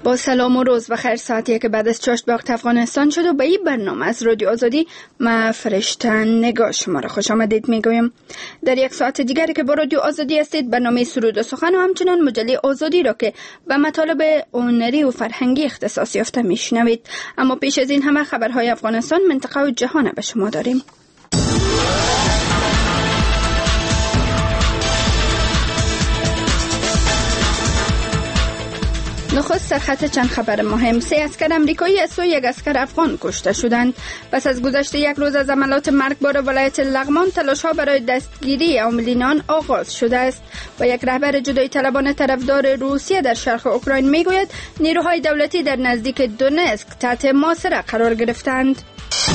با سلام و روز بخیر. ساعتی که بعد از چاشت به وقت افغانستان شد و به این برنامه از رادیو آزادی ما فرشته نگاه شما را خوش آمدید میگویم. در یک ساعت دیگری که با رادیو آزادی هستید، برنامه سرود و سخن و همچنان مجله آزادی را که به مطالب هنری و فرهنگی اختصاص یافته میشنوید. اما پیش از این همه خبرهای افغانستان، منطقه و جهان به شما داریم. نخست سرخط چند خبر مهم. 3 اسکر امریکایی از سوی 1 اسکر افغان کشته شدند. پس از گذشت 1 روز از عملیات مرگبار ولایت لغمان، تلاش‌ها برای دستگیری عاملین آن آغاز شده است و یک رهبر جدایی طلبان طرفدار روسیه در شرق اوکراین میگوید نیروهای دولتی در نزدیک دونسک تحت محاصره قرار گرفتند.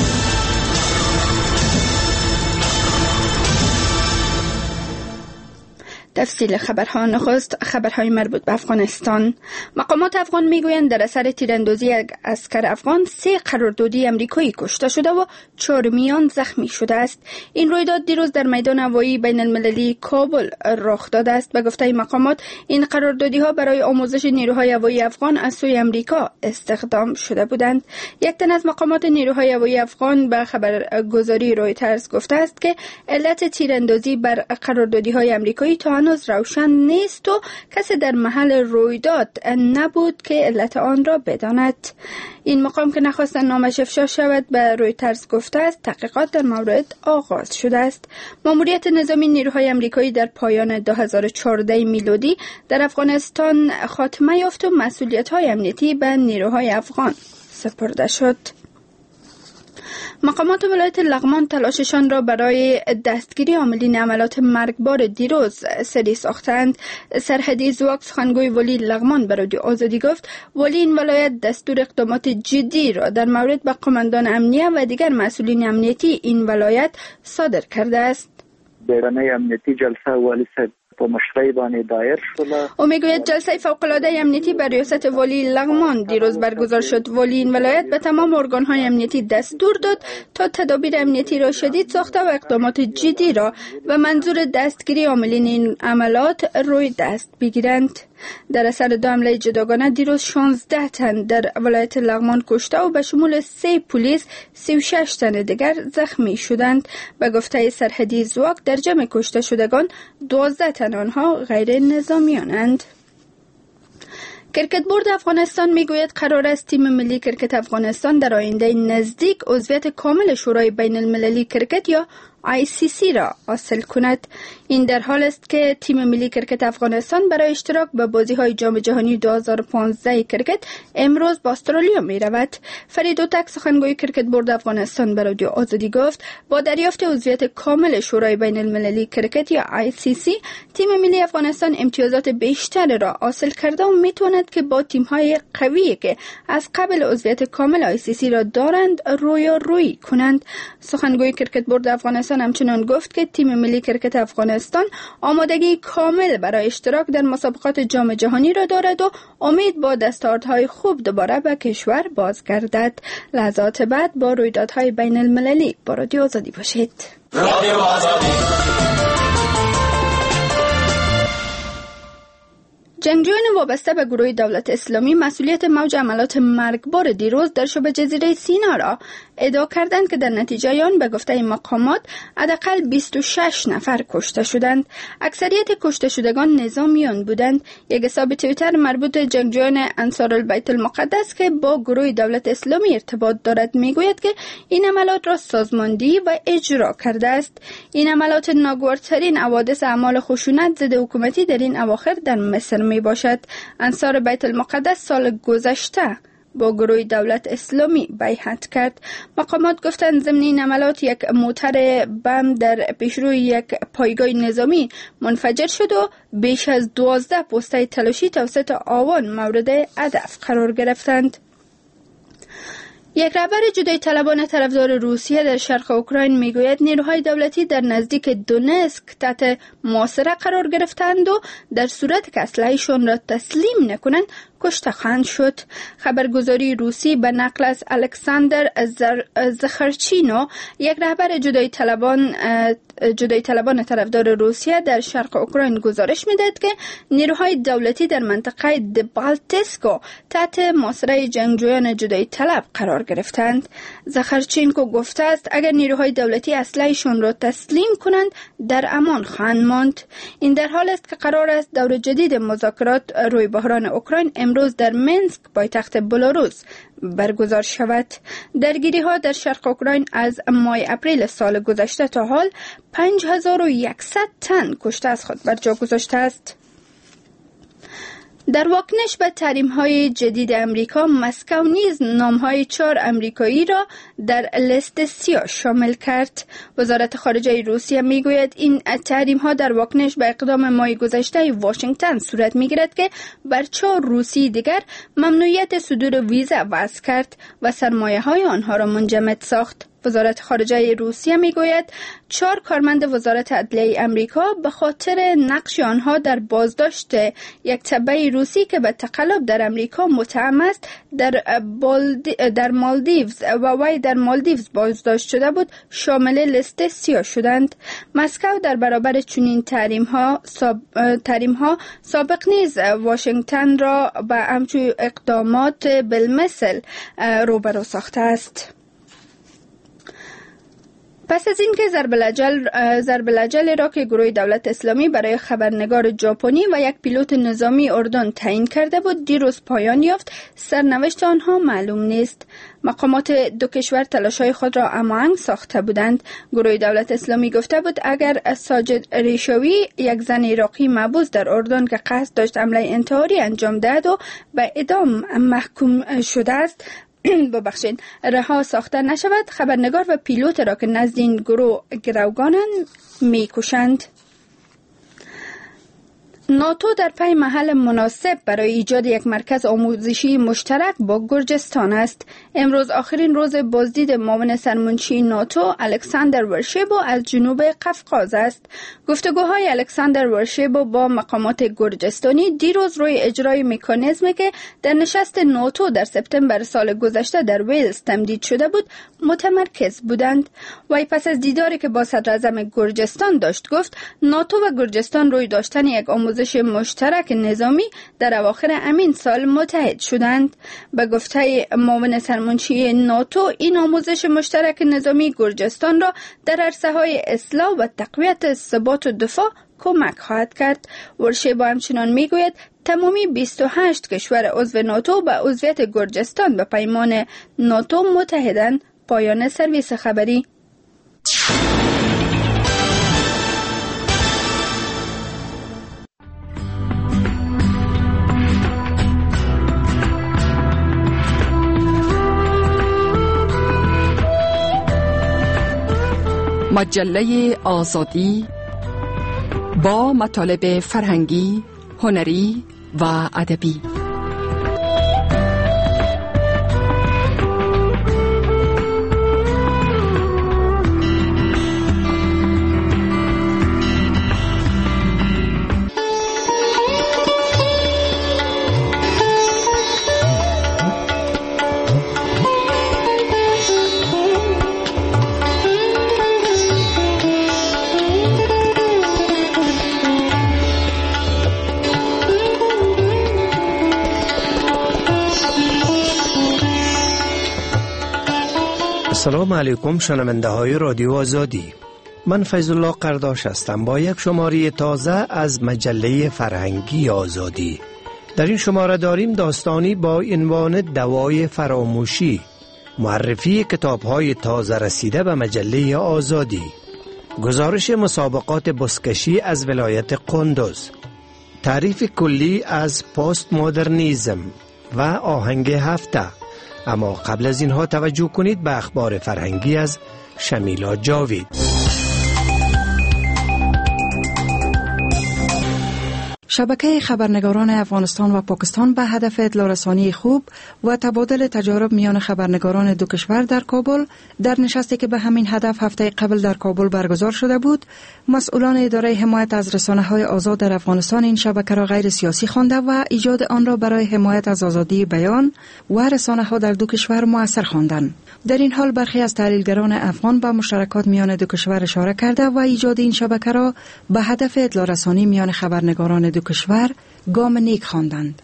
تفصیل خبرها. نخست خبرهای مربوط به افغانستان. مقامات افغان میگویند در اثر تیراندازی 1 اسکر افغان 3 قراردادی امریکایی کشته شده و 4 میان زخمی شده است. این رویداد دیروز در میدان هوایی بین المللی کابل رخ داده است. به گفته مقامات این قراردادی ها برای آموزش نیروهای هوایی افغان از سوی امریکا استخدام شده بودند. یک تن از مقامات نیروهای هوایی افغان به خبرگزاری رویترز گفته است که علت تیراندازی بر قراردادی های امریکایی تا هنوز روشن نیست و کسی در محل رویداد نبود که علت آن را بداند. این مقام که نخواستن نامش افشا شود به رویترز گفته است تحقیقات در مورد آغاز شده است. ماموریت نظامی نیروهای امریکایی در پایان 2014 میلادی در افغانستان خاتمه یافت و مسئولیت‌های امنیتی به نیروهای افغان سپرده شد. مقامات ولایت لغمان تلاششان را برای دستگیری عاملین عملیات مرگبار دیروز سری ساختند. سرحدی زواک سخنگوی ولی لغمان به رادیو آزادی گفت ولی این ولایت دستور اقدامات جدی را در مورد به قماندان امنیه و دیگر مسئولین امنیتی این ولایت صادر کرده است. بیرانه امنیتی جلسه والی صاحب با مشرعی بانی دایر شده. او میگوید جلسه فوق‌العاده امنیتی بر ریاست والی لغمان دیروز برگزار شد. والی این ولایت به تمام ارگان‌های امنیتی دستور داد تا تدابیر امنیتی را شدید ساخته و اقدامات جدی را به منظور دستگیری عاملین این عملیات روی دست بگیرند. در اثر 2 حمله جداگانه دیروز 16 تن در ولایت لغمان کشته و به شمول 3 پلیس 36 تن دیگر زخمی شدند. به گفته سرحدی زواک در جمع کشته شدگان 12 تن آنها غیر نظامیانند. کرکت بورد افغانستان میگوید قرار است تیم ملی کرکت افغانستان در آینده نزدیک عضویت کامل شورای بین المللی کرکت یا ICC را حاصل کند. این در حال است که تیم ملی کرکت افغانستان برای اشتراک به بازی‌های جام جهانی 2015 کرکت امروز به استرالیا می رود. فرید اوتک سخنگوی کرکت بورد افغانستان به رادیو آزادی گفت با دریافت عضویت کامل شورای بین المللی کرکت یا ICC تیم ملی افغانستان امتیازات بیشتر را حاصل کرده و میتواند که با تیم‌های قوی که از قبل عضویت کامل ICC را دارند رویارویی کنند. سخنگوی کرکت بورد افغانستان همچنان گفت که تیم ملی کرکت افغانستان آمادگی کامل برای اشتراک در مسابقات جام جهانی را دارد و امید با دستاوردهای خوب دوباره به کشور بازگردد. لحظات بعد با رویدادهای بین المللی با رادیو آزادی باشید. رادیو آزادی. جنگجویان وابسته به گروه دولت اسلامی مسئولیت موج عملیات مرگبار دیروز در شبه جزیره سینا را ادعا کردند که در نتیجه آن به گفته مقامات حداقل 26 نفر کشته شدند. اکثریت کشته شدگان نظامیان بودند. یک حساب توییتر مربوط به جنگجویان انصار البیت المقدس که با گروه دولت اسلامی ارتباط دارد میگوید که این عملیات را سازماندهی و اجرا کرده است. این عملیات ناگوارترین حوادث اعمال خشونت ضد حکومتی در این اواخر در مصر می باشد. انصار بیت المقدس سال گذشته با گروه دولت اسلامی بیعت کرد. مقامات گفتند ضمن این عملیات یک موتر بم در پیشروی یک پایگاه نظامی منفجر شد و بیش از 12 پوسته تلاشی توسط آوان مورد هدف قرار گرفتند. یک رهبر جدایی طلبان طرفدار روسیه در شرق اوکراین میگوید نیروهای دولتی در نزدیک دونسک تحت محاصره قرار گرفتند و در صورت که اسلحه‌شان را تسلیم نکنند کشته خواهند شد. خبرگزاری روسی به نقل از الکساندر زخرچینو، یک رهبر جدایی طلبان طرفدار روسیه در شرق اوکراین گزارش میدهد که نیروهای دولتی در منطقه دبالتسکو تحت محاصره جنگجویان جدایی طلب قرار گرفتند. زخرچینکو گفته است اگر نیروهای دولتی اسلحه‌شان را تسلیم کنند در امان خواهند ماند. این در حال است که قرار است دور جدید مذاکرات روی بحران اوکراین امروز در منسک پایتخت بلاروس برگزار شود. درگیری‌ها در شرق اوکراین از ماه اپریل سال گذشته تا حال 5100 تن کشته از خود بر جا گذاشته است. در واکنش به تحریم‌های جدید امریکا، مسکو نیز نام‌های 4 امریکایی را در لیست سیاه شامل کرد. وزارت خارجه روسیه میگوید این تحریم‌ها در واکنش به اقدام ماه گذشته واشنگتن صورت می‌گیرد که بر 4 روسی دیگر ممنوعیت صدور ویزا وضع کرد و سرمایه‌های آنها را منجمد ساخت. وزارت خارجه روسیه میگوید 4 کارمند وزارت عدلیه امریکا به خاطر نقش آنها در بازداشت یک تبع روسی که به تقلب در امریکا متهم است در مالدیوز و وی در مالدیوز بازداشت شده بود شامل لیست سیاه شدند. مسکو در برابر چنین تحریم‌ها سابق نیز واشنگتن را به همچون اقدامات بالمثل روبرو ساخته است. پس از اینکه ضرب العجل را که گروه دولت اسلامی برای خبرنگار ژاپنی و یک پیلوت نظامی اردن تعیین کرده بود دیروز پایان یافت، سرنوشت آنها معلوم نیست. مقامات دو کشور تلاش‌های خود را هماهنگ ساخته بودند. گروه دولت اسلامی گفته بود اگر ساجد ریشوی، یک زن عراقی محبوس در اردن که قصد داشت حمله انتحاری انجام دهد و به اعدام محکوم شده است رها ساخته نشود، خبرنگار و پیلوت را که نزد این گروه گروگانند میکشند. ناتو در پی محل مناسب برای ایجاد یک مرکز آموزشی مشترک با گرجستان است. امروز آخرین روز بازدید معاون سرمنشی ناتو الکساندر ورشیبو از جنوب قفقاز است. گفتگوهای الکساندر ورشیبو با مقامات گرجستانی دیروز روی اجرای مکانیزمی که در نشست ناتو در سپتامبر سال گذشته در ویلز تمدید شده بود متمرکز بودند. وی پس از دیداری که با صدر اعظم گرجستان داشت گفت ناتو و گرجستان روی داشتن یک آموزش مشترک نظامی در اواخر همین سال متحد شدند. به گفته معاون سرمنشی ناتو این آموزش مشترک نظامی گرجستان را در عرصه‌های اصلاح و تقویت ثبات و دفاع کمک خواهد کرد. ورشیبو همچنان میگوید تمامی 28 کشور عضو ناتو به عضویت گرجستان به پیمان ناتو متحدند. پایان سرویس خبری. مجله آزادی با مطالب فرهنگی، هنری و ادبی. سلام علیکم شنونده های رادیو آزادی. من فیض الله قرداش هستم با یک شماره تازه از مجله فرهنگی آزادی. در این شماره داریم داستانی با عنوان دوای فراموشی، معرفی کتاب های تازه رسیده به مجله آزادی، گزارش مسابقات بزکشی از ولایت قندوز، تعریف کلی از پست مدرنیزم و آهنگ هفته. اما قبل از اینها توجه کنید به اخبار فرهنگی از شمیلا جاوید. شبکه خبرنگاران افغانستان و پاکستان به هدف اطلاع رسانی خوب و تبادل تجارب میان خبرنگاران دو کشور در کابل، در نشستی که به همین هدف هفته قبل در کابل برگزار شده بود، مسئولان اداره حمایت از رسانه‌های آزاد در افغانستان این شبکه را غیر سیاسی خوانده و ایجاد آن را برای حمایت از آزادی بیان و رسانه‌ها در دو کشور مؤثر خواندند. در این حال برخی از تحلیلگران افغان به مشترکات میان دو کشور اشاره کرده و ایجاد این شبکه را به هدف اطلاع رسانی میان خبرنگاران دو کشور گام نیک خواندند.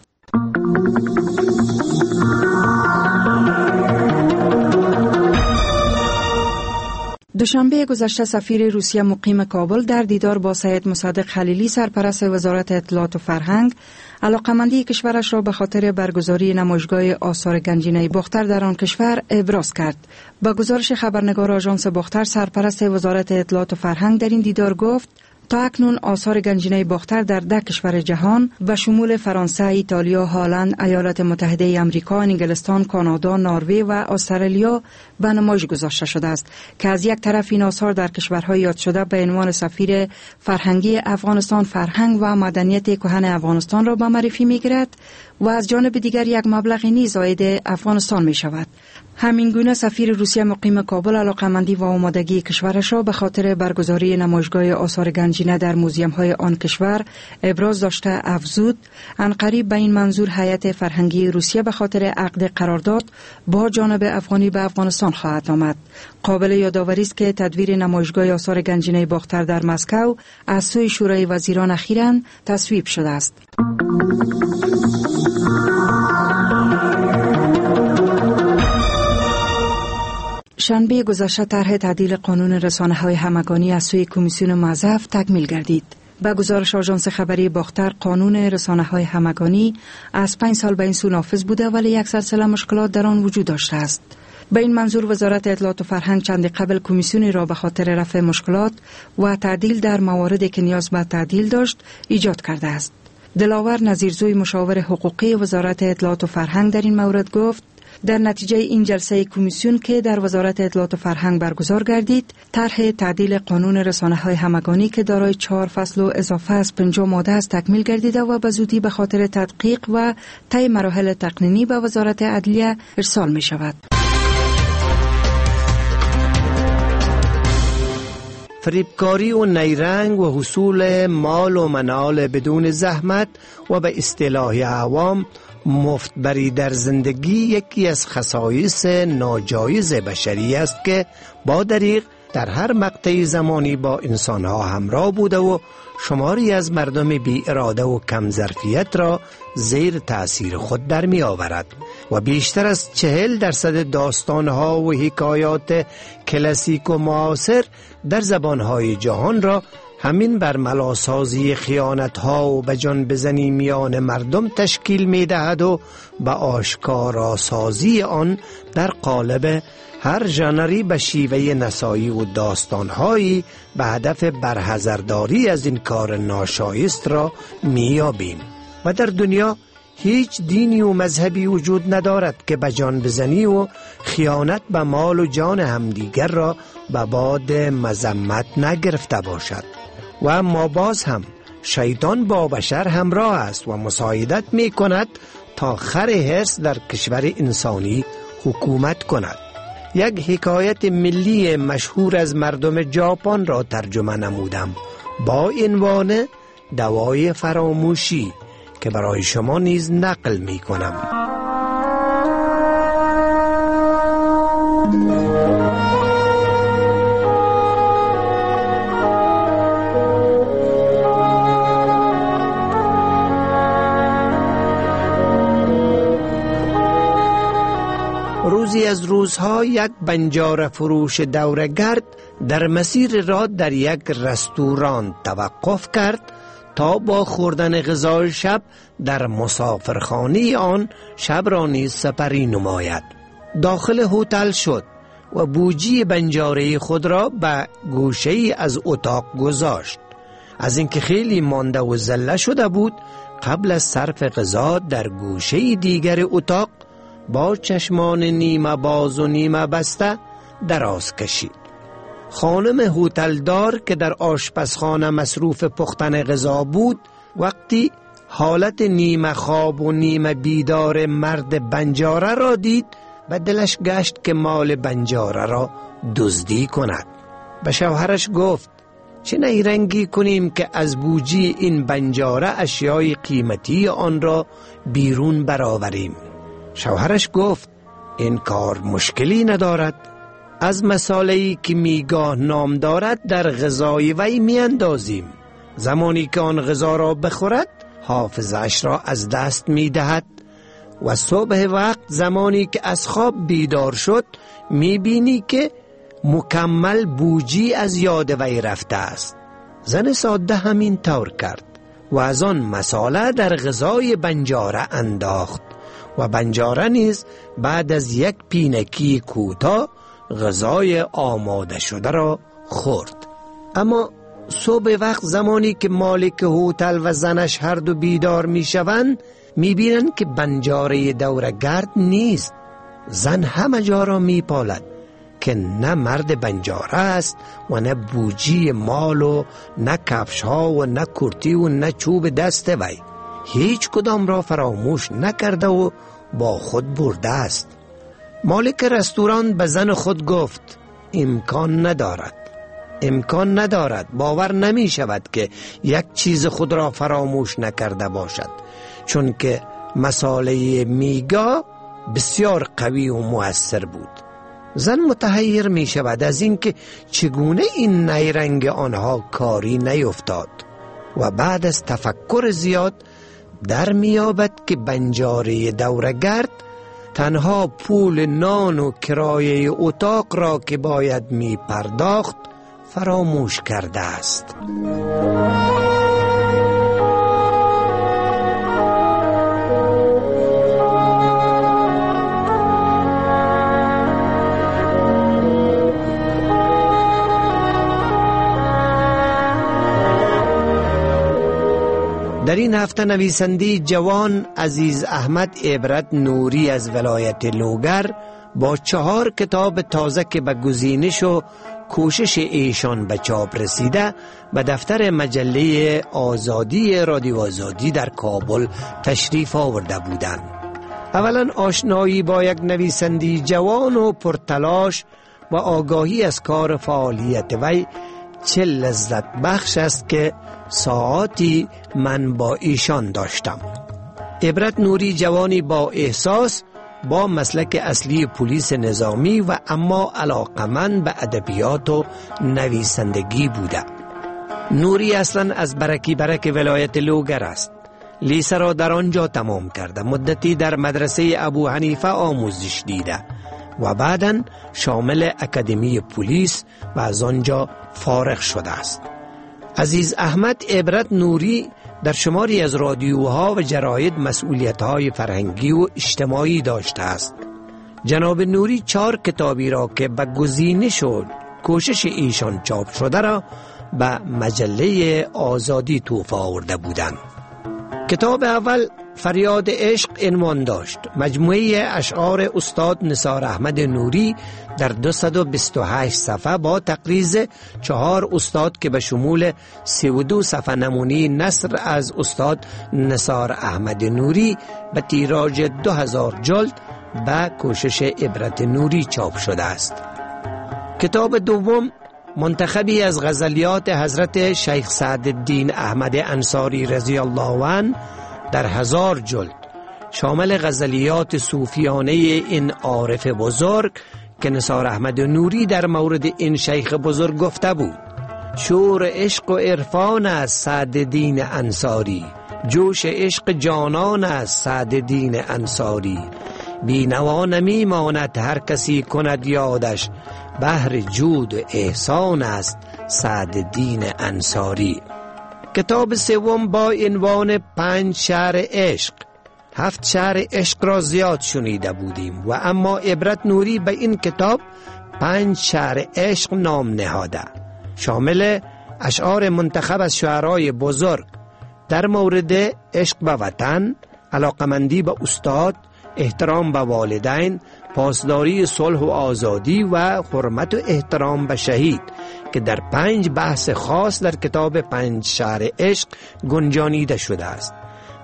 دوشنبه گذشته سفیر روسیه مقیم کابل در دیدار با سید مصدق خلیلی سرپرست وزارت اطلاعات و فرهنگ علاقمندی کشورش را به خاطر برگزاری نمایشگاه آثار گنجینه باختر در آن کشور ابراز کرد. با گزارش خبرنگار آژانس باختر، سرپرست وزارت اطلاعات و فرهنگ در این دیدار گفت تا اکنون آثار گنجینه باختر در 10 کشور جهان و شمول فرانسه، ایتالیا، هلند، ایالات متحده آمریکا، انگلستان، کانادا، نروژ و استرالیا به نمایش گذاشته شده است که از یک طرف این آثار در کشورهای یاد شده به عنوان سفیر فرهنگی افغانستان فرهنگ و مدنیت کهن افغانستان را به معرفی می‌گیرد و از جانب دیگر یک مبلغ نیز عاید افغانستان می‌شود. همین گونه سفیر روسیه مقیم کابل علاقمندی و آمادگی کشورش را به خاطر برگزاری نمایشگاه آثار گنجینه در موزیم‌های آن کشور ابراز داشته افزود عنقریب به این منظور هیئت فرهنگی روسیه به خاطر عقد قرارداد با جانب افغانی به افغانستان خواهد آمد. قابل یادآوری است که تدویر نمایشگاه آثار گنجینه باختر در مسکو از سوی شورای وزیران اخیراً تصویب شده است. شنبه گذشته طرح تعدیل قانون رسانه‌های همگانی از سوی کمیسیون معزف تکمیل گردید. با گزارش آژانس خبری باختر، قانون رسانه‌های همگانی از 5 سال به این سو نافذ بوده ولی یک سلسله مشکلات در آن وجود داشته است. به این منظور وزارت اطلاعات و فرهنگ چند قبل کمیسیونی را به خاطر رفع مشکلات و تعدیل در مواردی که نیاز به تعدیل داشت ایجاد کرده است. دلاور نظیرزوی مشاور حقوقی وزارت اطلاعات و فرهنگ در این مورد گفت در نتیجه این جلسه کمیسیون که در وزارت اطلاعات و فرهنگ برگزار گردید، طرح تعدیل قانون رسانه‌های همگانی که دارای 4 فصل و اضافه از 50 ماده است تکمیل گردیده و به زودی به خاطر تدقیق و طی مراحل تقنینی به وزارت عدلیه ارسال می شود. فریبکاری و نیرنگ و حصول مال و منال بدون زحمت و به اصطلاح عوام مفتبری در زندگی یکی از خصایص ناجایز بشری است که با دریغ در هر مقطع زمانی با انسانها همراه بوده و شماری از مردم بی اراده و کم ظرفیت را زیر تأثیر خود در می آورد و بیشتر از 40% داستانها و حکایات کلاسیک و معاصر در زبانهای جهان را همین برملاسازی خیانت‌ها و به جان بزنی میان مردم تشکیل می‌دهد و به آشکارا سازی آن در قالب هر ژانری به شیوه نسایی و داستان‌هایی به هدف برحذرداری از این کار ناشایست را می‌یابیم. و در دنیا هیچ دینی و مذهبی وجود ندارد که به جان بزنی و خیانت به مال و جان همدیگر را به باد مذمت نگرفته باشد. و اما باز هم شیطان با بشر همراه است و مساعدت می کند تا خر حرص در کشور انسانی حکومت کند. یک حکایت ملی مشهور از مردم ژاپن را ترجمه نمودم با عنوان دوای فراموشی که برای شما نیز نقل می کنم. روزی از روزها یک بنجار فروش دورگرد در مسیر راه در یک رستوران توقف کرد تا با خوردن غذای شب در مسافرخانه آن شب را نیز سپری نماید. داخل هتل شد و بوجی بنجاره خود را به گوشه از اتاق گذاشت. از اینکه خیلی مانده و زله شده بود، قبل از صرف غذا در گوشه دیگر اتاق با چشمان نیمه باز و نیمه بسته دراز کشید. خانم هتلدار که در آشپزخانه مصروف پختن غذا بود، وقتی حالت نیمه خواب و نیمه بیدار مرد بنجاره را دید و دلش گشت که مال بنجاره را دزدی کند. به شوهرش گفت چه نیرنگی کنیم که از بوجی این بنجاره اشیای قیمتی آن را بیرون برآوریم. شوهرش گفت این کار مشکلی ندارد. از مساله‌ای که میگاه نام دارد در غذای وی میاندازیم. زمانی که آن غذا را بخورد حافظش را از دست میدهد و صبح وقت زمانی که از خواب بیدار شد میبینی که مکمل بوجی از یاد وی رفته است. زن ساده همین طور کرد و از آن مساله در غذای بنجاره انداخت و بنجاره نیز بعد از یک پینکی کوتاه غذای آماده شده را خورد. اما صبح وقت زمانی که مالک هتل و زنش هر دو بیدار می شوند می بینند که بنجاره دورگرد نیست. زن همه جا را می پالد که نه مرد بنجاره است و نه بوجی مال و نه کفش ها و نه کرتی و نه چوب دست وی. هیچ کدام را فراموش نکرده و با خود برده است. مالک رستوران به زن خود گفت امکان ندارد. باور نمی شود که یک چیز خود را فراموش نکرده باشد، چون که مساله میگا بسیار قوی و مؤثر بود. زن متحیر می شود از اینکه چگونه این نیرنگ آنها کاری نیفتاد و بعد از تفکر زیاد در میابد که بنجاره دورگرد تنها پول نان و کرایه اتاق را که باید می پرداخت فراموش کرده است. در این هفته نویسنده جوان عزیز احمد عبرت نوری از ولایت لوگر با 4 کتاب تازه که به گزینش و کوشش ایشان به چاپ رسیده به دفتر مجله آزادی رادیو آزادی در کابل تشریف آورده بودند. اولا آشنایی با یک نویسنده جوان و پرتلاش و آگاهی از کار فعالیت وی چه لذت بخش است که ساعاتی من با ایشان داشتم. عبرت نوری جوانی با احساس، با مسلک اصلی پلیس نظامی و اما علاقمند به ادبیات و نویسندگی بوده. نوری اصلا از برک ولایت لوگر است. لیسه را در آنجا تمام کرده، مدتی در مدرسه ابو حنیفه آموزش دیده و بعداً شامل اکادمی پلیس و از آنجا فارغ شده است. عزیز احمد عبرت نوری در شماری از رادیوها و جراید مسئولیت‌های فرهنگی و اجتماعی داشته است. جناب نوری 4 کتابی را که به گزینش و کوشش ایشان چاپ شده را به مجله آزادی تحفه آورده بودند. کتاب اول فریاد عشق عنوان داشت. مجموعه اشعار استاد نثار احمد نوری در 228 صفحه با تقریض 4 استاد که به شمول 32 صفحه نمونی نثر از استاد نثار احمد نوری به تیراژ 2000 جلد به کوشش عبرت نوری چاپ شده است. کتاب دوم منتخبی از غزلیات حضرت شیخ سعدالدین احمد انصاری رضی الله عنه در 1000 جلد، شامل غزلیات صوفیانه این عارف بزرگ که نثار احمد نوری در مورد این شیخ بزرگ گفته بود. شور عشق و عرفان از سعدالدین انصاری، جوش عشق جانان از سعدالدین انصاری، بینوا نمی ماند هر کسی کند یادش، بحر جود و احسان است سعدالدین انصاری. کتاب سوم با عنوان 5 شعر عشق. 7 شعر عشق را زیاد شنیده بودیم و اما عبرت نوری به این کتاب 5 شعر عشق نام نهاده، شامل اشعار منتخب از شعرای بزرگ در مورد عشق به وطن، علاقمندی به استاد، احترام به والدین، پاسداری صلح و آزادی و حرمت و احترام به شهید که در 5 بحث خاص در کتاب 5 شعر عشق گنجانیده شده است.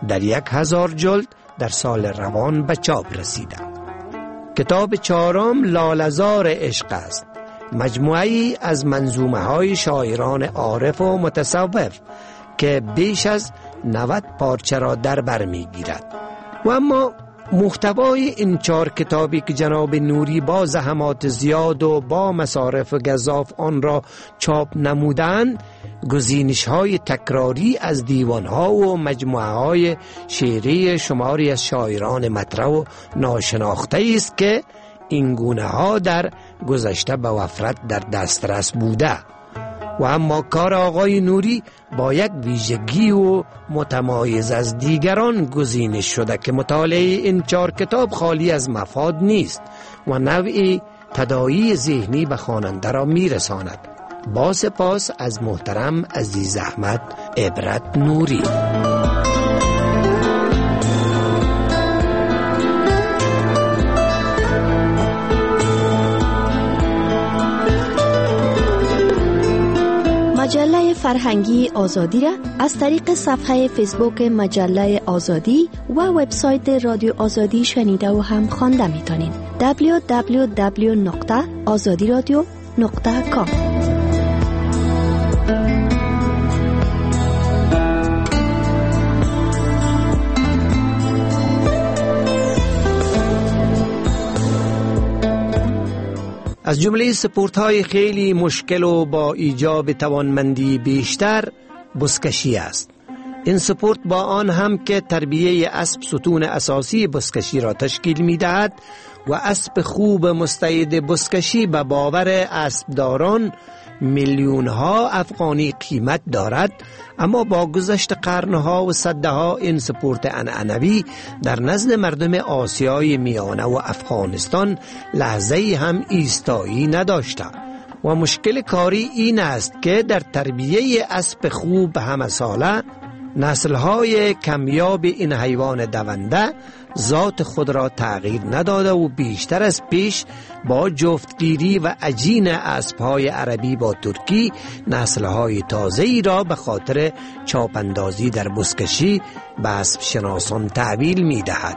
در 1000 جلد در سال روان به چاپ رسیده. کتاب چهارم لاله‌زار عشق است، مجموعه‌ای از منظومه های شاعران عارف و متصوف که بیش از 90 پارچه را در بر می‌گیرد. و اما محتوای این 4 کتابی که جناب نوری با زحمات زیاد و با مصارف گزاف آن را چاپ نمودند، گزینش‌های تکراری از دیوان‌ها و مجموعه‌های شعری شماری از شاعران مطرح و ناشناخته است که این گونه‌ها در گذشته به وفرت در دسترس بوده. و اما کار آقای نوری با یک ویژگی و متمایز از دیگران گزینش شده که مطالعه این 4 کتاب خالی از مفاد نیست و نوعی تداعی ذهنی به خواننده را میرساند. با سپاس از محترم عزیز احمد عبرت نوری. مجله فرهنگی آزادی را از طریق صفحه فیسبوک مجله آزادی و وبسایت رادیو آزادی شنیده و هم خوانده می‌تونید. www.azadiradio.com. از جمله سپورت‌های خیلی مشکل و با ایجاب توانمندی بیشتر بزکشی است. این سپورت با آن هم که تربیه اسب ستون اساسی بزکشی را تشکیل می‌دهد و اسب خوب مستعد بزکشی به باور اسبداران میلیون‌ها افغانی قیمت دارد، اما با گذشت قرنها و صدها این سپورت عنعنوی در نزد مردم آسیای میانه و افغانستان لحظه‌ای هم ایستایی نداشته و مشکل کاری این است که در تربیه اسب خوب همه ساله نسل‌های کمیاب این حیوان دونده ذات خود را تغییر نداده و بیشتر از پیش با جفتگیری و عجین اسب‌های عربی با ترکی نسل‌های تازه‌ای را به خاطر چاپاندازی در بزکشی به اسب شناسان تحویل می‌دهد.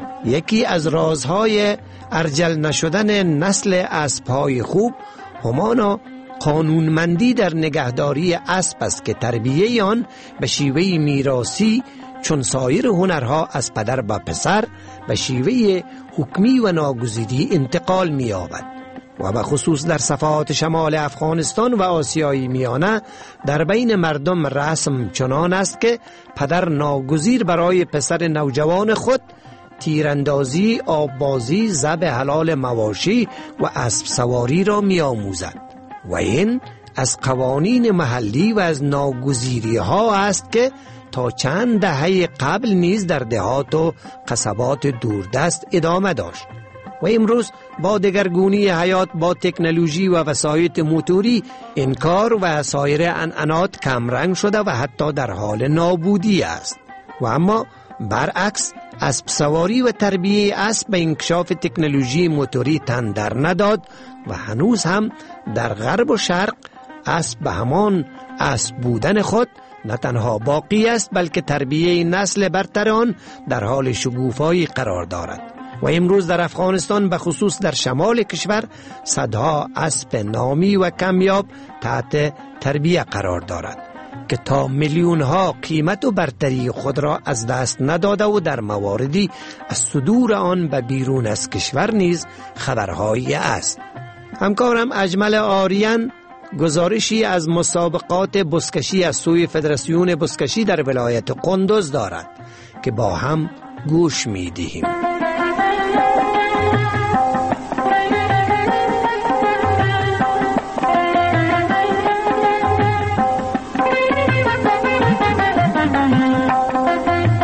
یکی از رازهای ارجل نشدن نسل اسب‌های خوب همانا قانونمندی در نگهداری اسب است که تربیه آن به شیوه میراثی چون سایر هنرها از پدر به پسر به شیوه حکمی و ناگزیری انتقال می‌یابد و به خصوص در صفحات شمال افغانستان و آسیای میانه در بین مردم رسم چنان است که پدر ناگزیر برای پسر نوجوان خود تیراندازی، آببازی، ذبح حلال مواشی و اسب سواری را می‌آموزد و این از قوانین محلی و از ناگزیری ها است که تا چند دهه قبل نیز در دهات و قصبات دوردست ادامه داشت و امروز با دگرگونی حیات با تکنولوژی و وسایط موتوری این کار و سایر عنعنات کمرنگ شده و حتی در حال نابودی است. و اما برعکس اسب سواری و تربیه اسب به انکشاف تکنولوژی موتوری تن در نداد و هنوز هم در غرب و شرق اسب به همان اسب بودن خود نه تنها باقی است بلکه تربیه نسل برتر آن در حال شگوفایی قرار دارد و امروز در افغانستان به خصوص در شمال کشور صدها اسب نامی و کمیاب تحت تربیه قرار دارد که تا میلیون ها قیمت و برتری خود را از دست نداده و در مواردی از صدور آن به بیرون از کشور نیز خبرهایی است. همکارم اجمل آریان گزارشی از مسابقات بزکشی از سوی فدراسیون بزکشی در ولایت قندوز دارد که با هم گوش می دهیم.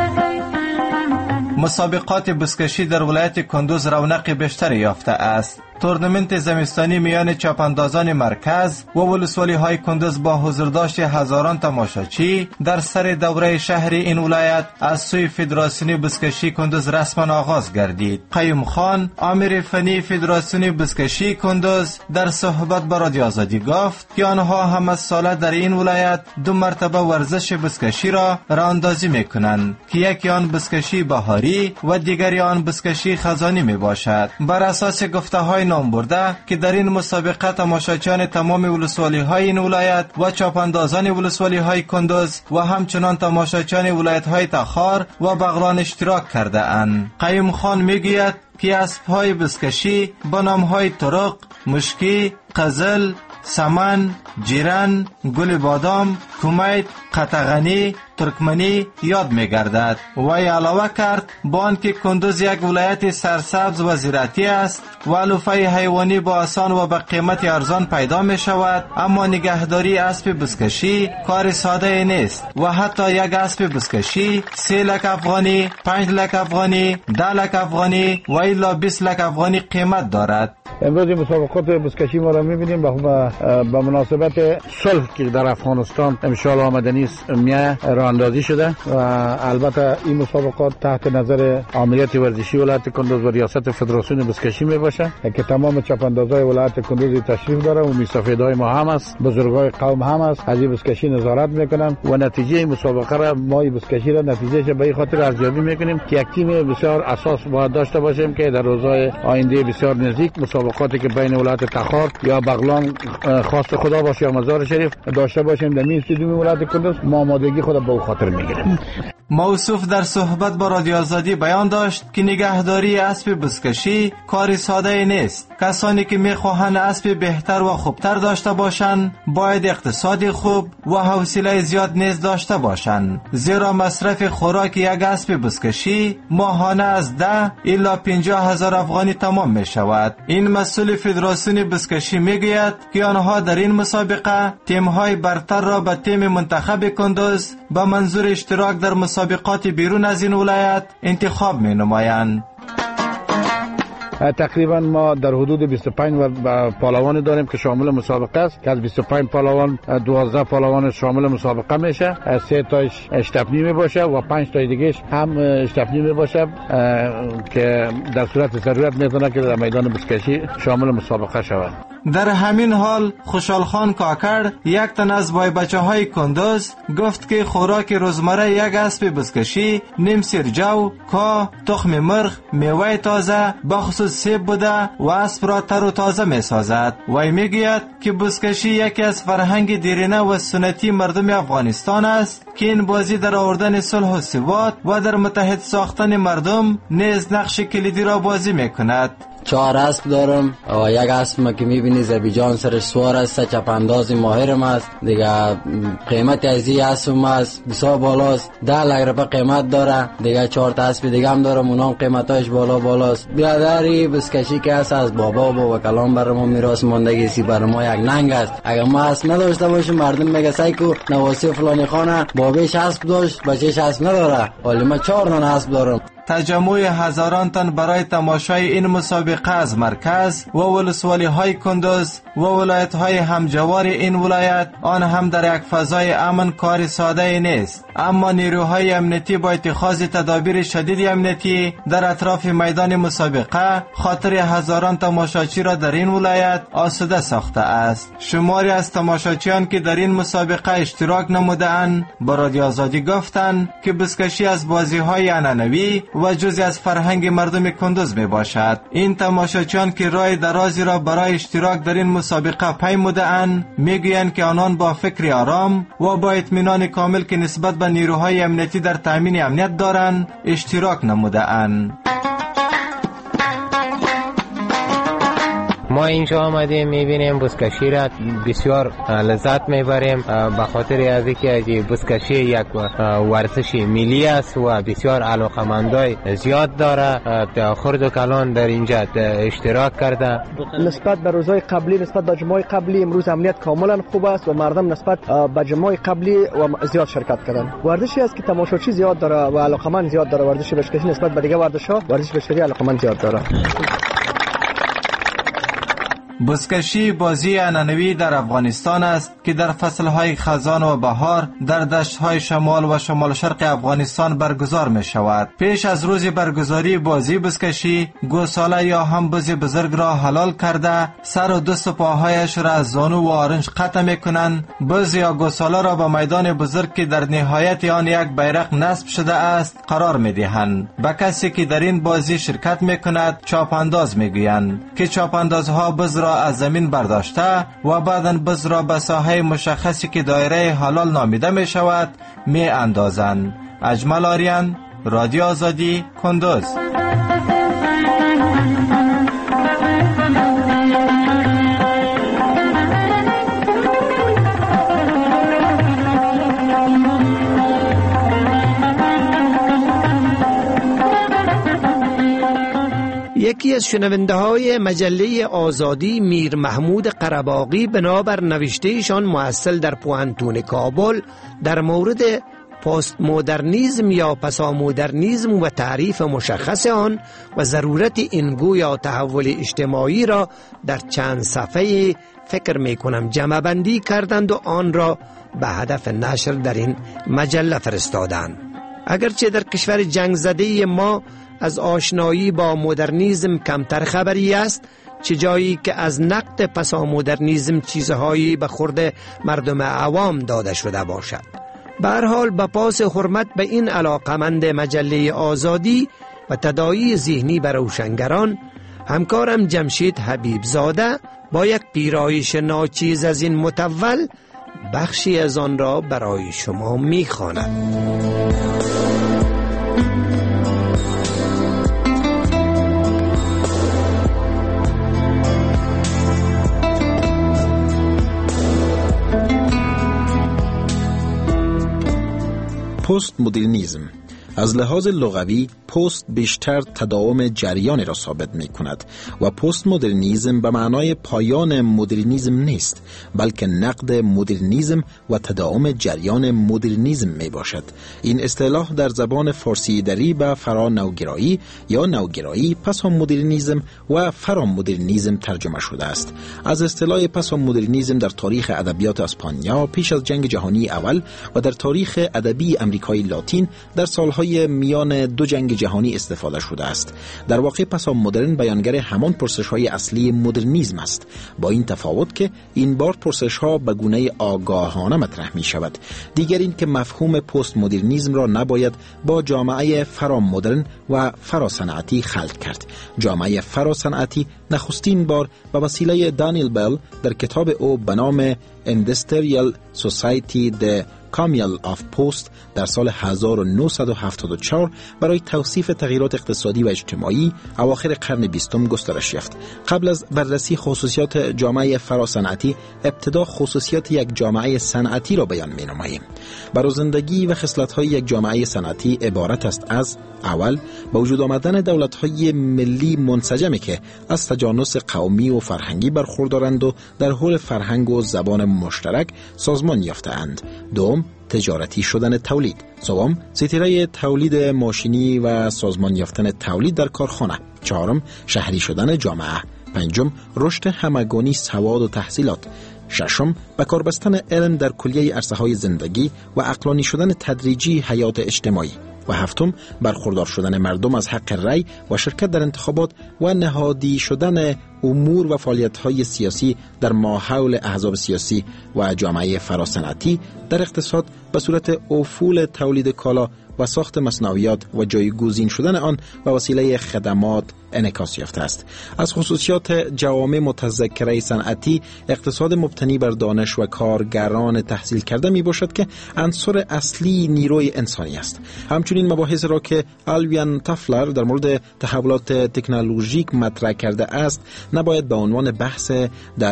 مسابقات بزکشی در ولایت کندوز رونق بیشتری یافته است. تورنمنت زمستانی میان چاپاندازان مرکز و ولسوالی‌های کندز با حضور داشت هزاران تماشاچی در سر دوره شهر این ولایت از سوی فدراسیون بزکشی کندز رسما آغاز گردید. قیوم خان، امیر فنی فدراسیون بزکشی کندز، در صحبت با رادیو آزادی گفت که آنها هم از ساله در این ولایت 2 مرتبه ورزش بزکشی را راهاندازی میکنند که یکی آن بزکشی بهاری و دیگری آن بزکشی خزانی می باشد. بر اساس گفته‌های نامبرده که در این مسابقه تماشاچیان تمام ولسوالی‌های این ولایت و چاپاندازان ولسوالی‌های کندز و همچنان تماشاچیان ولایت‌های تخار و بغلان اشتراک کرده اند. قیوم خان میگوید که اسب‌های بزکشی با نام‌های طرق، مشکی، قزل، سمن، جیران، گل بادام، کمیت، قطغنی، ترکمنی یاد می‌گردد. وی علاوه کرد با آنکه کندز یک ولایت سرسبز و زراعتی است و علوفه حیوانی با آسان و به قیمت ارزان پیدا می شود، اما نگهداری اسب بزکشی کار ساده نیست و حتی یک اسب بزکشی 3 لک افغانی، 5 لک افغانی، 10 لک افغانی و الا 20 لک افغانی قیمت دارد. امروز مسابقات بزکشی ما را می‌بینیم به مناسبت صلح که در افغانستان ان شاء الله آمدنی است راه اندازی شده و البته این مسابقات تحت نظر عملیات ورزشی ولایت کندز و ریاست فدراسیون بزکشی میباشه که تمام چاپاندازهای ولایت کندز تشریف داره و میسافیدهای ما هم است، بزرگای قوم هم است، از این بزکشی نظارت میکنن و نتیجه مسابقه را ما بزکشی را نتیجهش به این خاطر ارزیابی میکنیم که یک تیم بسیار اساس باید داشته باشیم که در روزهای آینده بسیار نزدیک مسابقاتی که بین ولایت تخار یا بغلان خواست خدا باشه یا مزار شریف داشته باشیم در این استادیوم ولایت کندز، ما آمادگی خود به او خاطر میگیریم. موصوف در صحبت با رادیو آزادی بیان داشت که نگهداری اسب بزکشی کار ساده نیست. کسانی که میخواهند اسب بهتر و خوبتر داشته باشند باید اقتصاد خوب و حوصله زیاد نیز داشته باشند، زیرا مصرف خوراک یک اسب بزکشی ماهانه از 10 الی 50,000 افغانی تمام می شود. این مسئول فدراسیون بزکشی میگوید که آنها در این مسابقه تیم‌های برتر را به تیم منتخب کندز به منظور اشتراک در مسابقات بیرون از این ولایت انتخاب می نمایند. تقریبا ما در حدود 25 پالوان داریم که شامل مسابقه است که از 25 پالوان 12 پالوان شامل مسابقه میشه، 3 تاش اشتفنی می باشه و 5 تا دیگهش هم اشتفنی می باشه که در صورت ضرورت میتونه که در میدان بزکشی شامل مسابقه شود. در همین حال خوشحال خان کاکر، یک تن از بچه‌های کندز، گفت که خوراک روزمره یک اسب بزکشی نیم سیر جو، کا، تخم مرغ، میوه تازه بخصوص سیب بوده و اسب را تر و تازه می سازد. وی میگوید که بزکشی یکی از فرهنگ دیرینه و سنتی مردم افغانستان است که این بازی در آوردن صلح و ثبات و در متحد ساختن مردم نیز نقش کلیدی را بازی میکند. 4 اسب دارم و یک اسب ما که میبینی زربیجان سرش سوار است، چپانداز ماهرم است دیگه. قیمت از این اسب است بسیار بالاست، 10 لک روپیه قیمت داره دیگه. 4 تا اسب دیگه هم دارم اونام قیمتاش بالاست. برادری بزکشی که است از بابا و کلام بر ما میراث ماندگی سی بر ما یک ننگ است. اگر ما اسب نداشته باشیم مردم میگه سایکو نواسی فلانی خانه بابیش اسب داشت بچهش اسب نداره، ولی من 4 تا اسب دارم. تجمع هزاران تن برای تماشای این مسابقه از مرکز و ولسوالی‌های کندز و ولایت‌های همجوار این ولایت، آن هم در یک فضای امن، کار ساده نیست. اما نیروهای امنیتی با اتخاذ تدابیر شدید امنیتی در اطراف میدان مسابقه خاطر هزاران تماشاچی را در این ولایت آسوده ساخته است. شماری از تماشاچیان که در این مسابقه اشتراک نموده‌اند با رادیو آزادی گفتند که بزکشی از بازی‌های عنعنوی و جزئی از فرهنگ مردم کندز می باشد. این تماشاچیان که راه درازی را برای اشتراک در این مسابقه پیموده اند میگویند که آنان با فکر آرام و با اطمینان کامل که نسبت به نیروهای امنیتی در تامین امنیت دارند اشتراک نموده اند. ما اینجا آمدیم میبینیم بزکشی را بسیار لذت میبریم به خاطر از اینکه بزکشی یک ورزش ملی است و بسیار علاقمندای زیاد داره. خرد و کلان در اینجا اشتراک کرده. نسبت به روزهای قبلی، نسبت به جمعه قبلی امروز امنیت کاملا خوب است و مردم نسبت به جمعه قبلی و زیاد شرکت کردن. ورزشی است که تماشاچی زیاد داره و علاقمند زیاد داره. ورزش بزکشی نسبت به دیگه ورزش‌ها ورزش بزکشی علاقمند زیاد داره. بزکشی بازی عنعنوی در افغانستان است که در فصلهای خزان و بهار در دشت‌های شمال و شمال شرق افغانستان برگزار می شود. پیش از روز برگزاری بازی بزکشی، گوساله یا هم بز بزرگ را حلال کرده سر و دست و پاهایش را از زانو و آرنج قطع می کنند. بز یا گوساله را به میدان بزرگ که در نهایت آن یک بیرق نصب شده است قرار می دهند. به کسی که در این بازی شرکت می کند چاپانداز می گویند که چاپاندازها بز را از زمین برداشته و بعداً بز را به ساحه مشخصی که دایره حلال نامیده می شود می اندازند. اجمل آریان، رادیو آزادی، کندوز. یکی از شنونده های مجله آزادی میر محمود قره‌باغی بنابر نوشتهشان محصل در پوهنتون کابل در مورد پست مدرنیسم یا پسا مدرنیسم و تعریف مشخص آن و ضرورت این گویا تحول اجتماعی را در چند صفحه فکر می کنم جمع بندی کردند و آن را به هدف نشر در این مجله فرستادند. اگرچه در کشور جنگ زده ما از آشنایی با مدرنیسم کمتر خبری است، چه جایی که از نقد پسا مدرنیسم چیزهایی به خورد مردم عوام داده شده باشد. به هر حال به پاس حرمت به این علاقمند مجله آزادی و تداعی ذهنی بر روشنگران، همکارم جمشید حبیب زاده با یک پیرایش ناچیز از این متول بخشی از آن را برای شما می‌خواند. پست مدرنیسم از لحاظ لغوی پست بیشتر تداوم جریان را ثابت می کند و پست مدرنیسم به معنای پایان مدرنیسم نیست، بلکه نقد مدرنیسم و تداوم جریان مدرنیسم می باشد. این اصطلاح در زبان فارسی دری به فرا نوگرایی یا نوگرایی پسا مدرنیسم و فرا مدرنیسم ترجمه شده است. از اصطلاح پسا مدرنیسم در تاریخ ادبیات اسپانیا پیش از جنگ جهانی اول و در تاریخ ادبی امریکای لاتین در سالهای میان دو جنگ جهانی استفاده شده است. در واقع پسا مدرن بیانگر همان پرسش‌های اصلی مدرنیسم است، با این تفاوت که این بار پرسش‌ها به گونه آگاهانه مطرح می شود. دیگر این که مفهوم پست مدرنیسم را نباید با جامعه فرا مدرن و فرا صنعتی خلط کرد. جامعه فرا صنعتی نخستین بار به وسیله دانیل بل در کتاب او به نام Industrial Society The Camel of Post در سال 1974 برای توصیف تغییرات اقتصادی و اجتماعی اواخر قرن 20 گسترش یافت. قبل از بررسی خصوصیات جامعه فراصنعتی، ابتدا خصوصیات یک جامعه صنعتی را بیان می‌نماییم. برازندگی و خصلت‌های یک جامعه صنعتی عبارت است از: اول، با وجود آمدن دولت‌های ملی منسجمی که از تجانس قومی و فرهنگی برخوردارند و در حول فرهنگ و زبان مشترک سازمان یافته‌اند. دوم، تجارتی شدن تولید. سوم، ستیره تولید ماشینی و سازمان یافتن تولید در کارخانه. چهارم، شهری شدن جامعه. پنجم، رشد همگانی سواد و تحصیلات. ششم، به کار بستن علم در کلیه عرصه‌های زندگی و عقلانی شدن تدریجی حیات اجتماعی. و هفتم، برخوردار شدن مردم از حق رأی و شرکت در انتخابات و نهادی شدن امور و فعالیت‌های سیاسی در ماحول احزاب سیاسی و جامعه فراصنعتی در اقتصاد به صورت افول تولید کالا و ساخت مصنوعات و جایگزین شدن آن به وسیله خدمات انعکاس یافته است. از خصوصیات جوامع متذکره صنعتی، اقتصاد مبتنی بر دانش و کارگران تحصیل کرده می باشد که عنصر اصلی نیروی انسانی است. همچنین مباحث را که آلویان تافلر در مورد تحولات تکنولوژیک مطرح کرده است نباید به عنوان بحث در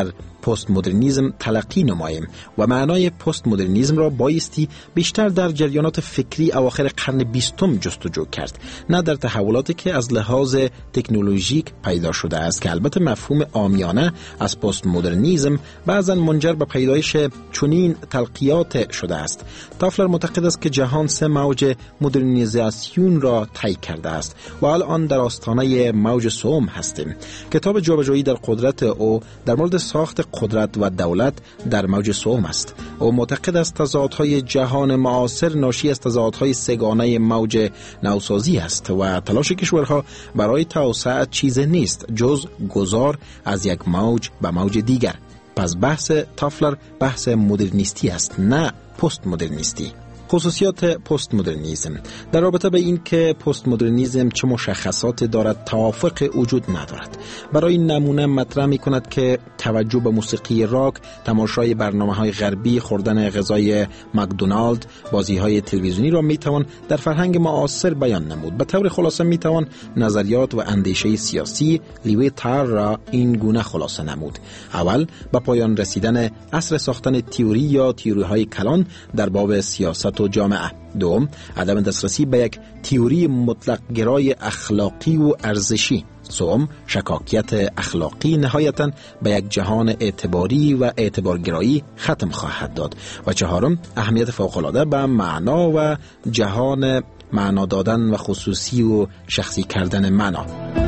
پست مدرنیسم تلقی نماییم و معنای پست مدرنیسم را بایستی بیشتر در جریانات فکری اواخر قرن 20 جستجو کرد، نه در تحولاتی که از لحاظ تکنولوژیک پیدا شده است که البته مفهوم عامیانه از پست مدرنیسم بعضا منجر به پیدایش چنین تلقیات شده است. تافلر معتقد است که جهان 3 موج مدرنیزاسیون را طی کرده است و الان در آستانه موج سوم هستیم. کتاب جابجایی در قدرت او در مورد ساخت قدرت و دولت در موج سوم است. او معتقد است تضادهای جهان معاصر ناشی از تضادهای سگانه موج نوسازی است و تلاش کشورها برای توسعه چیز نیست جز گذار از یک موج به موج دیگر. پس بحث تافلر بحث مدرنیستی است، نه پست مدرنیستی. خصوصیات پست مدرنیسم. در رابطه به این که پست مدرنیسم چه مشخصات دارد توافق وجود ندارد. برای نمونه مطرح می کند که توجه به موسیقی راک، تماشای برنامه‌های غربی، خوردن غذای مکدونالد، بازی‌های تلویزیونی را می توان در فرهنگ معاصر بیان نمود. به طور خلاصه می توان نظریات و اندیشه سیاسی لیوی تار را این گونه خلاصه نمود. اول به پایان رسیدن عصر ساختن تئوری یا تئوری‌های کلان در باب سیاست و جامعه. دوم، عدم دسترسی به یک تئوری مطلق گرای اخلاقی و ارزشی. سوم، شکاکیت اخلاقی نهایتاً به یک جهان اعتباری و اعتبارگرایی ختم خواهد داد. و چهارم، اهمیت فوق‌العاده به معنا و جهان معنا دادن و خصوصی و شخصی کردن معنا.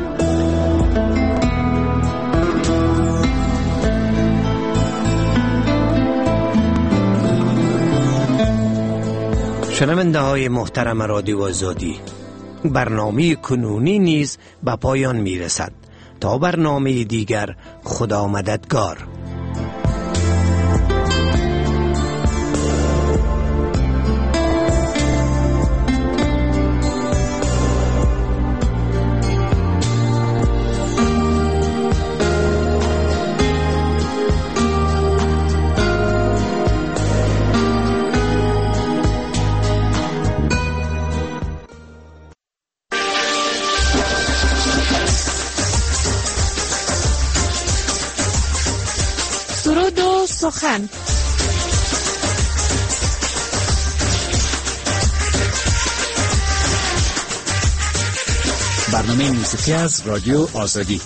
شنونده های محترم رادیو آزادی، برنامه کنونی نیز به پایان می رسد. تا برنامه دیگر، خدا مددگار. سخن برنامه موسیقی از رادیو آزادی.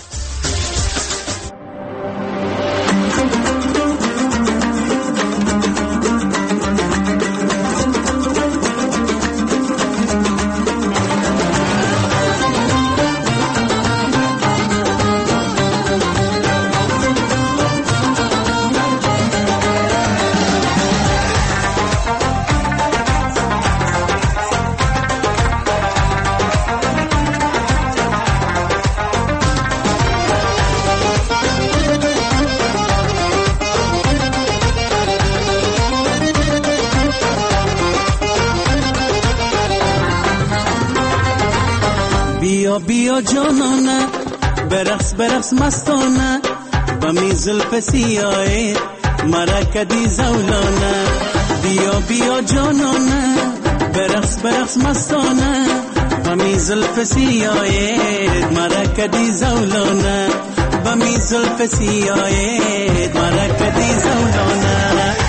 بیا جانانه برقص مستانه با می زلف سیاه مرکدی زولانه. بیا جانانه برقص مستانه با می زلف سیاه مرکدی زولانه. با می زلف سیاه مرکدی زولانه.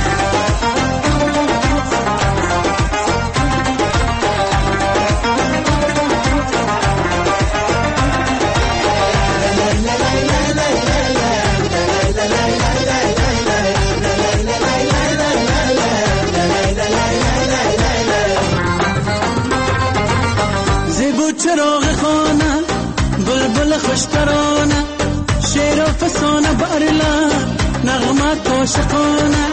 چراغ خانه بلبل خوشترانه شعر و فسانه برلا نغمات عاشقانه.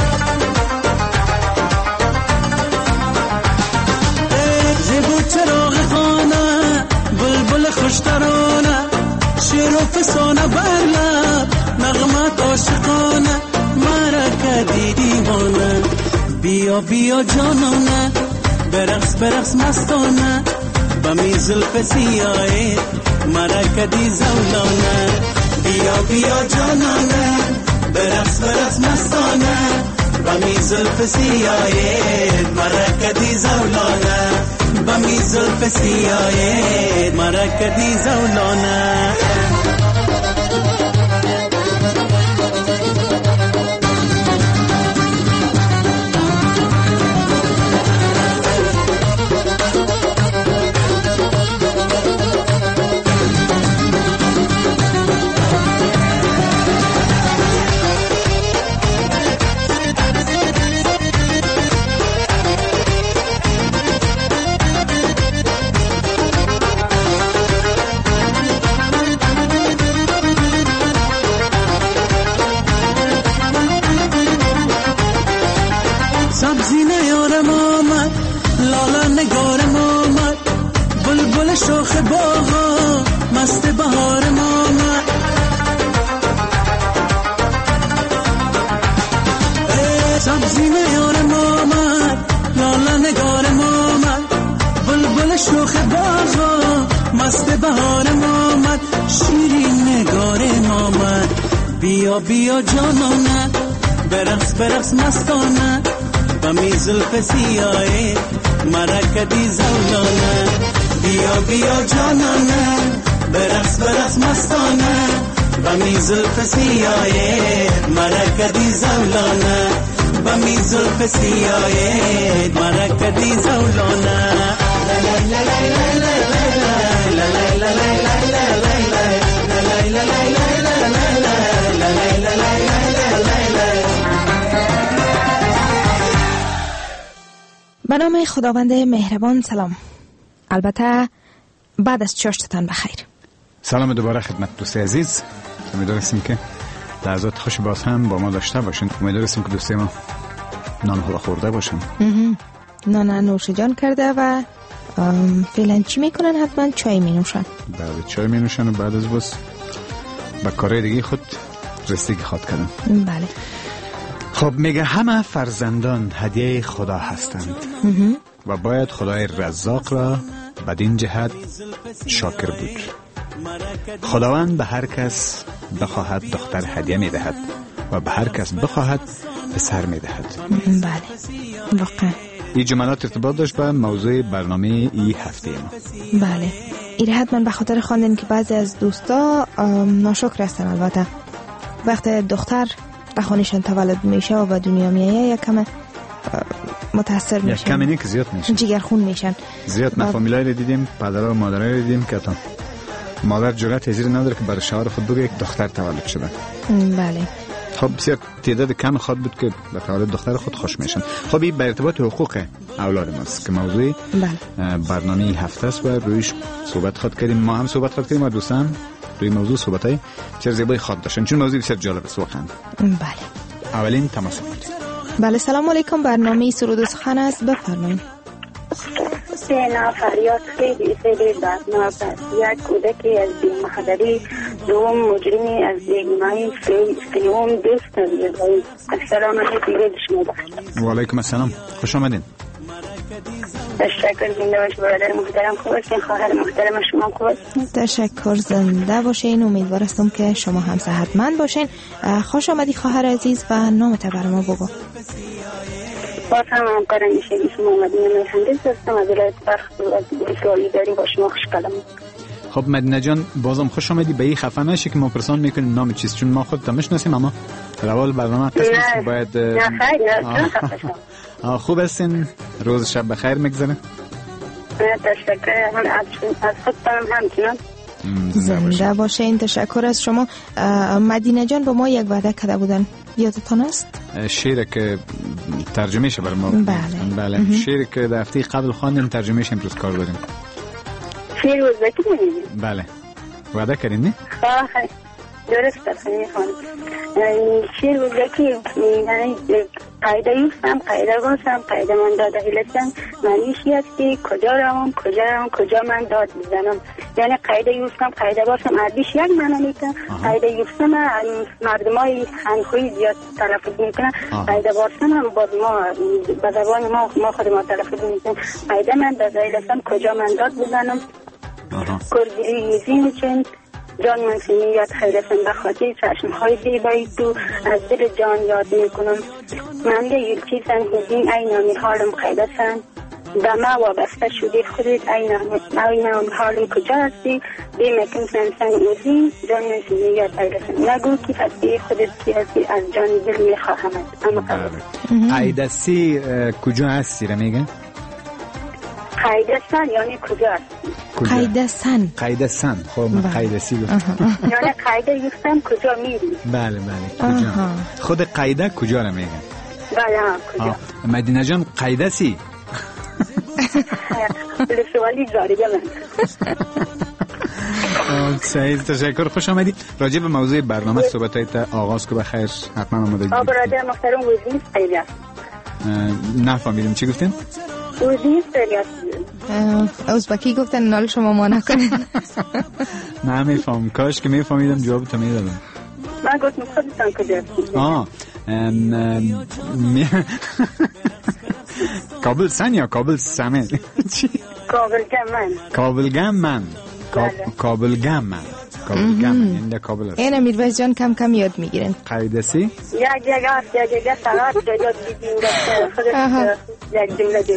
زیبو چراغ خانه بلبل خوشترانه شعر و فسانه برلا نغمات عاشقانه. مرا کدی دیوانه بیا جانانه برقص مستانه با می زلف سیاه مرکدی زولانه. بیا جانانه برقص مستانه با می زلف سیاه مرکدی زولانه. با می زلف سیاه مرکدی زولانه. بهارم آمد شیرین نگارم آمد بیا بیا جانانه برقص برقص مستانه بمی زلف سیاه مرکدی زولانه بیا بیا جانانه برقص برقص مستانه بمی زلف سیاه مرکدی زولانه بمی زلف سیاه مرکدی زولانه به نام خداوند مهربان. سلام. البته بعد از چاشتتان بخیر. سلام دوباره خدمت دوستی عزیز. امیدواریم که لحظات خوش باز هم با ما داشته باشین. امیدواریم که دوستی ما نان حالا خورده باشن. نان نوش جان کرده و فعلا چی میکنن؟ حتما چای می نوشن. بعد چای می نوشن و بعد از بس به کارهای دیگه خود رسیدگی خواد کردن. بله. خب میگه همه فرزندان هدیه خدا هستند و باید خدای رزاق را بدین جهت شاکر بود. خداوند به هر کس بخواهد دختر هدیه میدهد و به هر کس بخواهد پسر میدهد. بله واقعا این جملات ارتباط داشت به موضوع برنامه ای هفته ما. بله این حتما به خاطر خواندیم که بعضی از دوستا ناشکر هستن. البته وقتی دختر به خانهشان تولد میشه و به دنیا میایه یک کم متاثر میشن. یک کم اینه که زیاد میشن، جگرخون میشن. زیاد ما فامیلای رو دیدیم، پدرها و مادرها رو دیدیم که مادر جرأت هزیر نداره که برای شوهر خود بگه یک دختر تولد شده. بله. خب بسیار تعداد کم خواد بود که به تولد دختر خود خوش میشن. خب این به ارتباط حقوق اولاد ماست که موضوع برنامه هفته است و رویش صحبت خواد کردیم. ما هم صحبت خواد کردیم و دوستان روی موضوع صحبتای چه زیبای خواد داشتن، چون موضوع بسیار جالب است واقعا. بله. اولین تماس بود. بله سلام علیکم. برنامه سرود و سخن است، بفرمایید. سینا فریاد خیلی دردناک است. یک کودکی از بی‌محضری، دوم مجرمی از بیگناهی، سوم دوست از بیگناهی. السلام علیکم شما بخیر. و علیکم السلام، خوش آمدین. تشکر. زنده باش برادر محترم. خوب هستین؟ خواهر محترم شما خوب هستین؟ تشکر. زنده باشین. امیدوار هستم که شما هم صحتمند باشین. خوش آمدی خواهر عزیز و نامت بر ما بگو. باز هم همکارم میشه شما مدینه مهندس هستم از ولایت بلخ از اسرائیل داریم. با شما خوشحالم. خب مدینه جان بازم خوش آمدی. به این خفه نشی که ما پرسان میکنیم نام چیست، چون ما خود نمیشناسیم. اما روال برنامه قسمت باید نه خیر. خوب هستین؟ روز شب بخیر میگذره؟ تشکر. از خودتان همچنان. زنده باشه. تشکر از شما. مدینه جان با ما یک وعده کرده بودن، یادتان است؟ شعر که ترجمه شه بر ما. بله. شعر که در هفته قبل خواندیم ترجمهش امروز کار داریم. شعر ازبکی می‌گید؟ بله. وعده کردین نه؟ درست است. شعر ازبکی یعنی قاعده یوستم، قاعده گوستم، قاعده من داده هیلستم. معنیش یکی کجا روم کجا من داد بزنم. یعنی قاعده یوستم، قاعده گوستم عربیش یک معنی میکنه. قاعده یوستم مردمای خانخوی زیاد تلفظ میکنن. قاعده گوستم هم باز ما به زبان ما خود ما تلفظ میکنیم. قاعده من داده هیلستم کجا من داد بزنم. کرگیری یوزی میچن جان من سینی یاد خیرسن بخاطی چشمهای دیبایی تو از دل جان یاد میکنم. من یک چیزن هزین ای نامی حالم خیرسن به ما وابسته شدی خودت ای نامی حالم کجا هستی بیمکن سنسن اوزین جان من سینی یاد خیرسن نگو کی هستی خودت کی هستی از جان دل میخواهمت. اما قبل ایدسی کجا هستی را میگن؟ قایدسن یعنی کجا هستی؟ قایدسن. خب قایدسی گفتم. یعنی قایده یوستم کجا میری؟ بله کجا. خود قایده کجا را میگن؟ بله کجا. مدینه جان قایدسی؟ سوالی جالبه من. صحیح. تشکر. خوش آمدی. راجع به موضوع برنامه صحبتایت آغاز که بخیر حتما آماده بودید. برادر محترم وزیر قیده. نفهمیدم چی گفتین؟ وزیر قیده. ازبکی گفتن نال شما ما نکنین. نه میفهم. کاش که میفهمیدم جواب تو میدادم. من گفتم خودتان کجا کابل سن یا کابل سمه؟ کابل گم من. کابل گم این در کابل است. این میرویس جان کم کم یاد میگیرن. قیدسی؟ یک ساعت یاد دیدیم خودش یک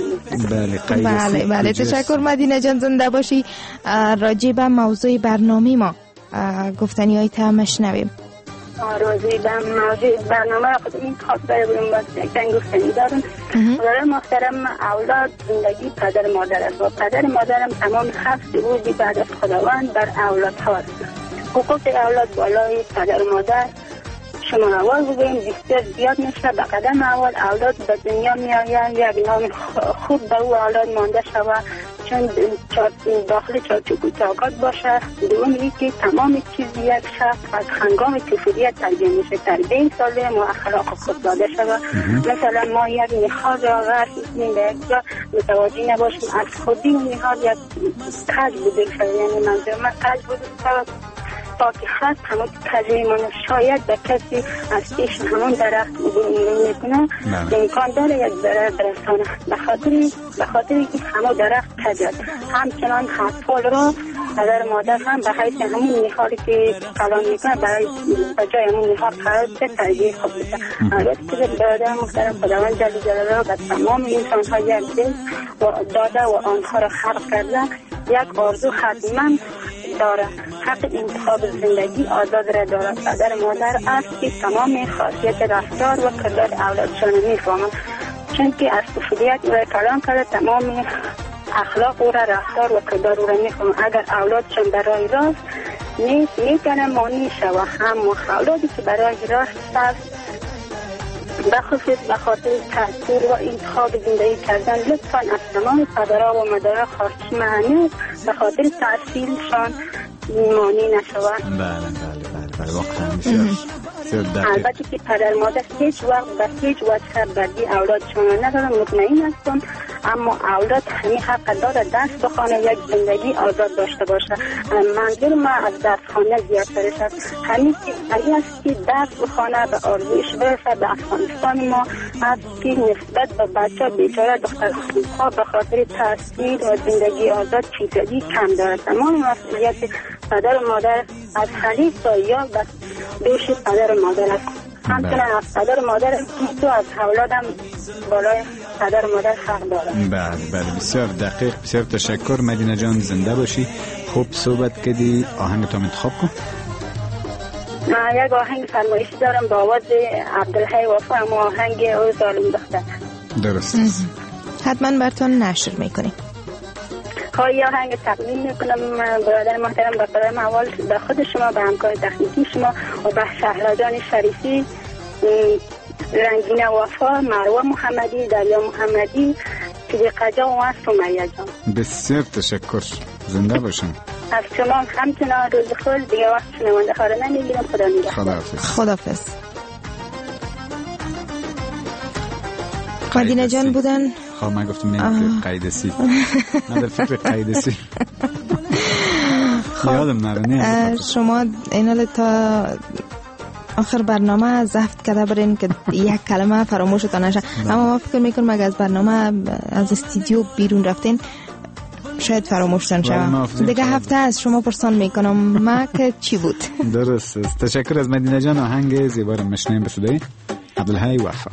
جمله بله تشکر مدینه جان، زنده باشی. راجع به موضوع برنامه ما گفتنی های تمش نویم. راجع به موضوع برنامه خود این خاطره بودم باز یک گفتنی دارم. برای محترم اولاد زندگی پدر مادر است و پدر مادرم تمام 7 روزی بعد از خداوند بر اولاد هاست. حقوق اولاد بالای پدر مادر شما اول بگویم بسیار زیاد میشه. به قدم اولاد به دنیا میآیند، یک نام خوب به او اولاد مانده شود چون داخل چارچوب طاقت باشه. دوم اینکه تمام چیز یک شخص از هنگام طفولیت تربیت میشه، تربیت سالم و اخلاق خود داده شود. مثلا ما یک نهاد را غرفیم به یک جا متوجه نباشیم از خودی اون نهاد یک کج بوده شود، یعنی منظور من کج بوده شود تا که هست همون کجه من شاید به کسی از پیش همون درخت میکنه امکان داره یک ضرر برسانه. به خاطر که همون درخت کجد. همچنان اطفال را پدر مادر هم به حیث همون نهاری که کلام میکنه برای بجای همون نهار قرار به تربیه خوب بشه. البته که برادر محترم خداوند جل جلاله به تمام انسان ها یک دل داده و آنها را خلق کرده. یک آرزو حتما داره، حق انتخاب زندگی آزاد را دارد. پدر مادر است که تمام خاصیت رفتار و کردار اولادشان میفهمند، چون که از طفولیت او را کلام کرده تمام اخلاق او را، رفتار و کردار او را میفهمند. اگر اولادشان برای راست نیست میکنه مانی شود. هم اولادی که برای راست است بخصوص به خاطر تأثیر و انتخاب زندگی کردن لطفاً از تمام پدرها و مادرها خواهش می‌کنم به خاطر تأثیرشان مانی نشوند. بله واقعا البته که پدر مادر هیچ وقت به هیچ وجه بدی اولادشان ندارن، مطمئن هستم، اما اولاد همین حق داره درس بخونه، یک زندگی آزاد داشته باشه. منظور ما از درس خوانه زیادترش است. همین است که درس بخونه به آرزویش برسه. به افغانستان ما است که نسبت به بچه بیچاره دخترها به خاطر تحصیل و زندگی آزاد چیزی کم داره. تمام مسئولیت پدر و مادر از حلیف تا یا دوش پدر و مادر است. همچنان از پدر و مادر تو از اولادم بالای پدر و مادر حق دارم. بله بسیار دقیق. بسیار تشکر مدینه جان، زنده باشی. خوب صحبت کردی. آهنگ تو انتخاب کن. یک آهنگ فرمایشی دارم با آواز عبدالحی وفا، اما آهنگ او ظالم دختر. درست. حتما براتون نشر میکنیم. خواهی آهنگ تقدیم میکنم برادر محترم به قدم اول به خود شما، به همکار تکنیکی شما و به شهرجان شریفی، رنگین وفا، مروه محمدی، دریا محمدی، صدیقه جان و سمیه جان. بسیار تشکر، زنده باشین. از شما همچنان روز خود دیگه وقت شنونده خاره نمیگیرم. خدا نگهدار. خداحافظ. مدینه جان بودن. من گفتم میگم قیدسی. من در فکر قیدسی. یادم نره. شما اینا تا آخر برنامه ضبط کرده برین که یک کلمه فراموشتان نشه. اما ما فکر میکنم اگه از برنامه از استودیو بیرون رفتین شاید فراموشتان شود. دیگه هفته از شما پرسان میکنم ما که چی بود. درست است. تشکر از مدینه جان. آهنگ زیبا رو مشنیم به صدای عبدالحی وفا.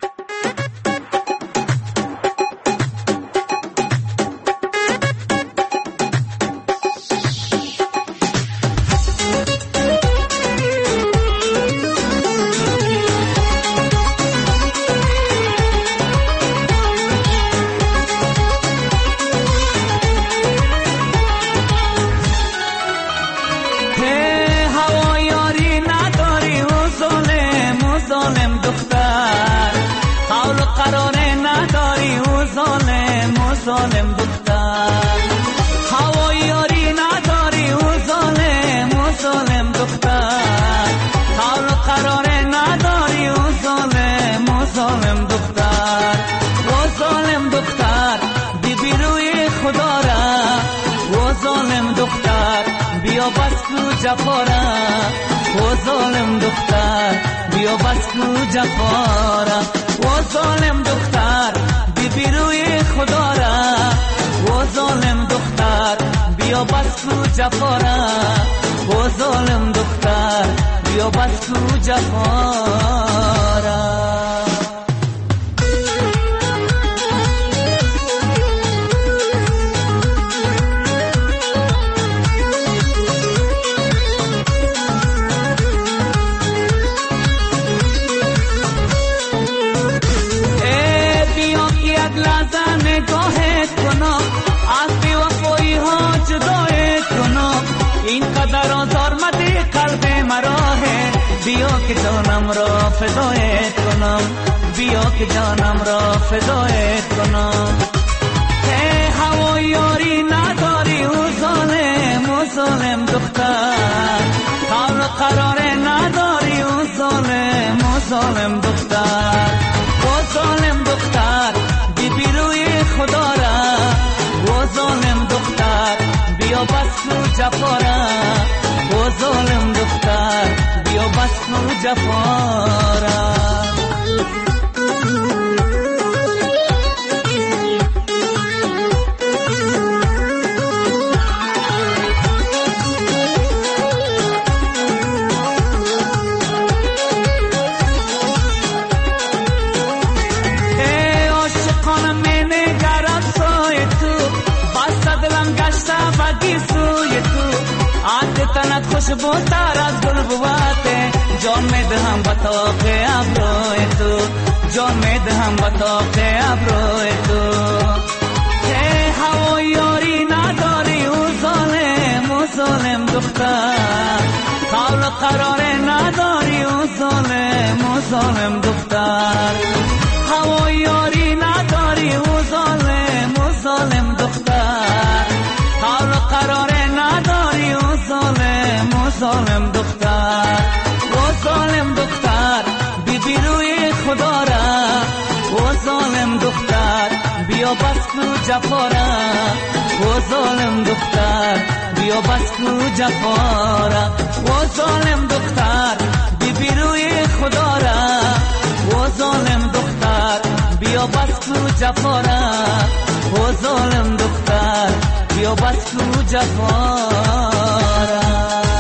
ظالم دختر هوای یاری نداری و ظالم دختر حال قرار نداری و ظالم دختر و ظالم دختر بی روی خدا را و ظالم دختر بیا بس کو جفا را و ظالم دختر بیا بس کو جفا را و ظالم دختر بی روی خدا را و ظالم دختر بیا بس کو جفاره و ظالم دختر بیا بس کو جفاره بیا که جانم را فدایت کنم بیا که جانم را فدایت کنم هوای یاری نداری و ظالم دختر قول قرار نداری و ظالم دختر و ظالم دختر بی روی خدا را و ظالم دختر بیا بس کو جفاره و ظالم دختر بیا بس کو جفاره تنت خوشبو تر از گل بواته جان می دهم بطاق ابروی تو جان می دهم بطاق ابروی تو هوای یاری نداری و ظالم دختر قول قرار نداری و ظالم دختر هوای یاری نداری و ظالم دختر قول قرار نداری و ظالم دختر و ظالم دختر بی روی خدا را و ظالم دختر بیا بس کو جفاره و ظالم دختر بیا بس کو جفاره و ظالم دختر بی روی خدا را و ظالم دختر بیا بس کو جفاره و ظالم دختر بیا بس کو جفاره.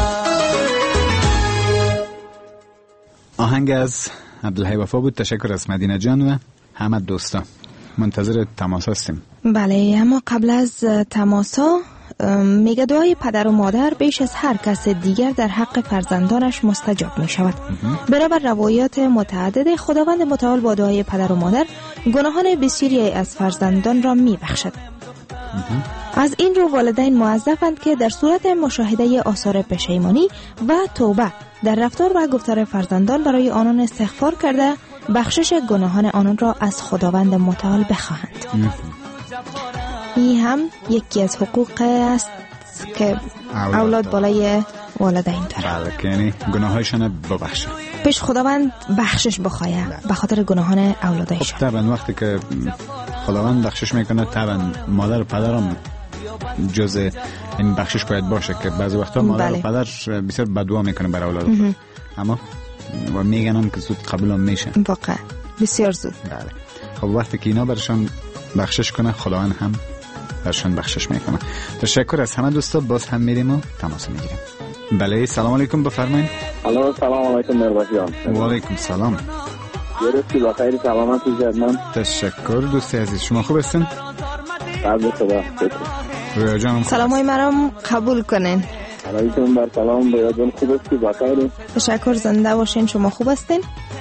آهنگ از عبدالحی وفا بود. تشکر از مدینه جان و همه دوستا. منتظر تماس هستیم. بله، اما قبل از تماسا میگه دعای پدر و مادر بیش از هر کس دیگر در حق فرزندانش مستجاب می شود. برابر روایات متعدد خداوند متعال با دعای پدر و مادر گناهان بسیاری از فرزندان را می بخشد. از این رو والدین موظفند که در صورت مشاهده آثار پشیمانی و توبه در رفتار و گفتار فرزندان برای آنان استغفار کرده بخشش گناهان آنان را از خداوند متعال بخواهند. این هم یکی از حقوق است که اولاد بالای والدین داره. بله، که یعنی گناهایشان ببخشه، پیش خداوند بخشش بخواه به خاطر گناهان اولادایشان. طبعا وقتی که خداوند بخشش میکنه طبعا مادر و پدرم جز این بخشش باید باشه، که بعضی وقتا مادر و پدر بسیار بددعا میکنه برای اولاد، اما و میگنم که زود قبول هم میشه، واقعا بسیار زود. بله. خب وقتی که اینا برشان بخشش کنه خداوند هم برشان بخشش میکنه. تشکر از همه دوستا. باز هم میریم و تماس میگیریم. بله، سلام علیکم، بفرمایید. سلام علیکم مرباط جان. و علیکم سلام. درستی بخیر سلامتی جان. تشکر دوستی عزیز، شما خوب هستین؟ بله خدا. رویا جان سلامای مرام قبول کنین. علیکم بر سلام. رویا جان خوب هستی؟ بخیر. تشکر، زنده باشین. شما خوب هستین؟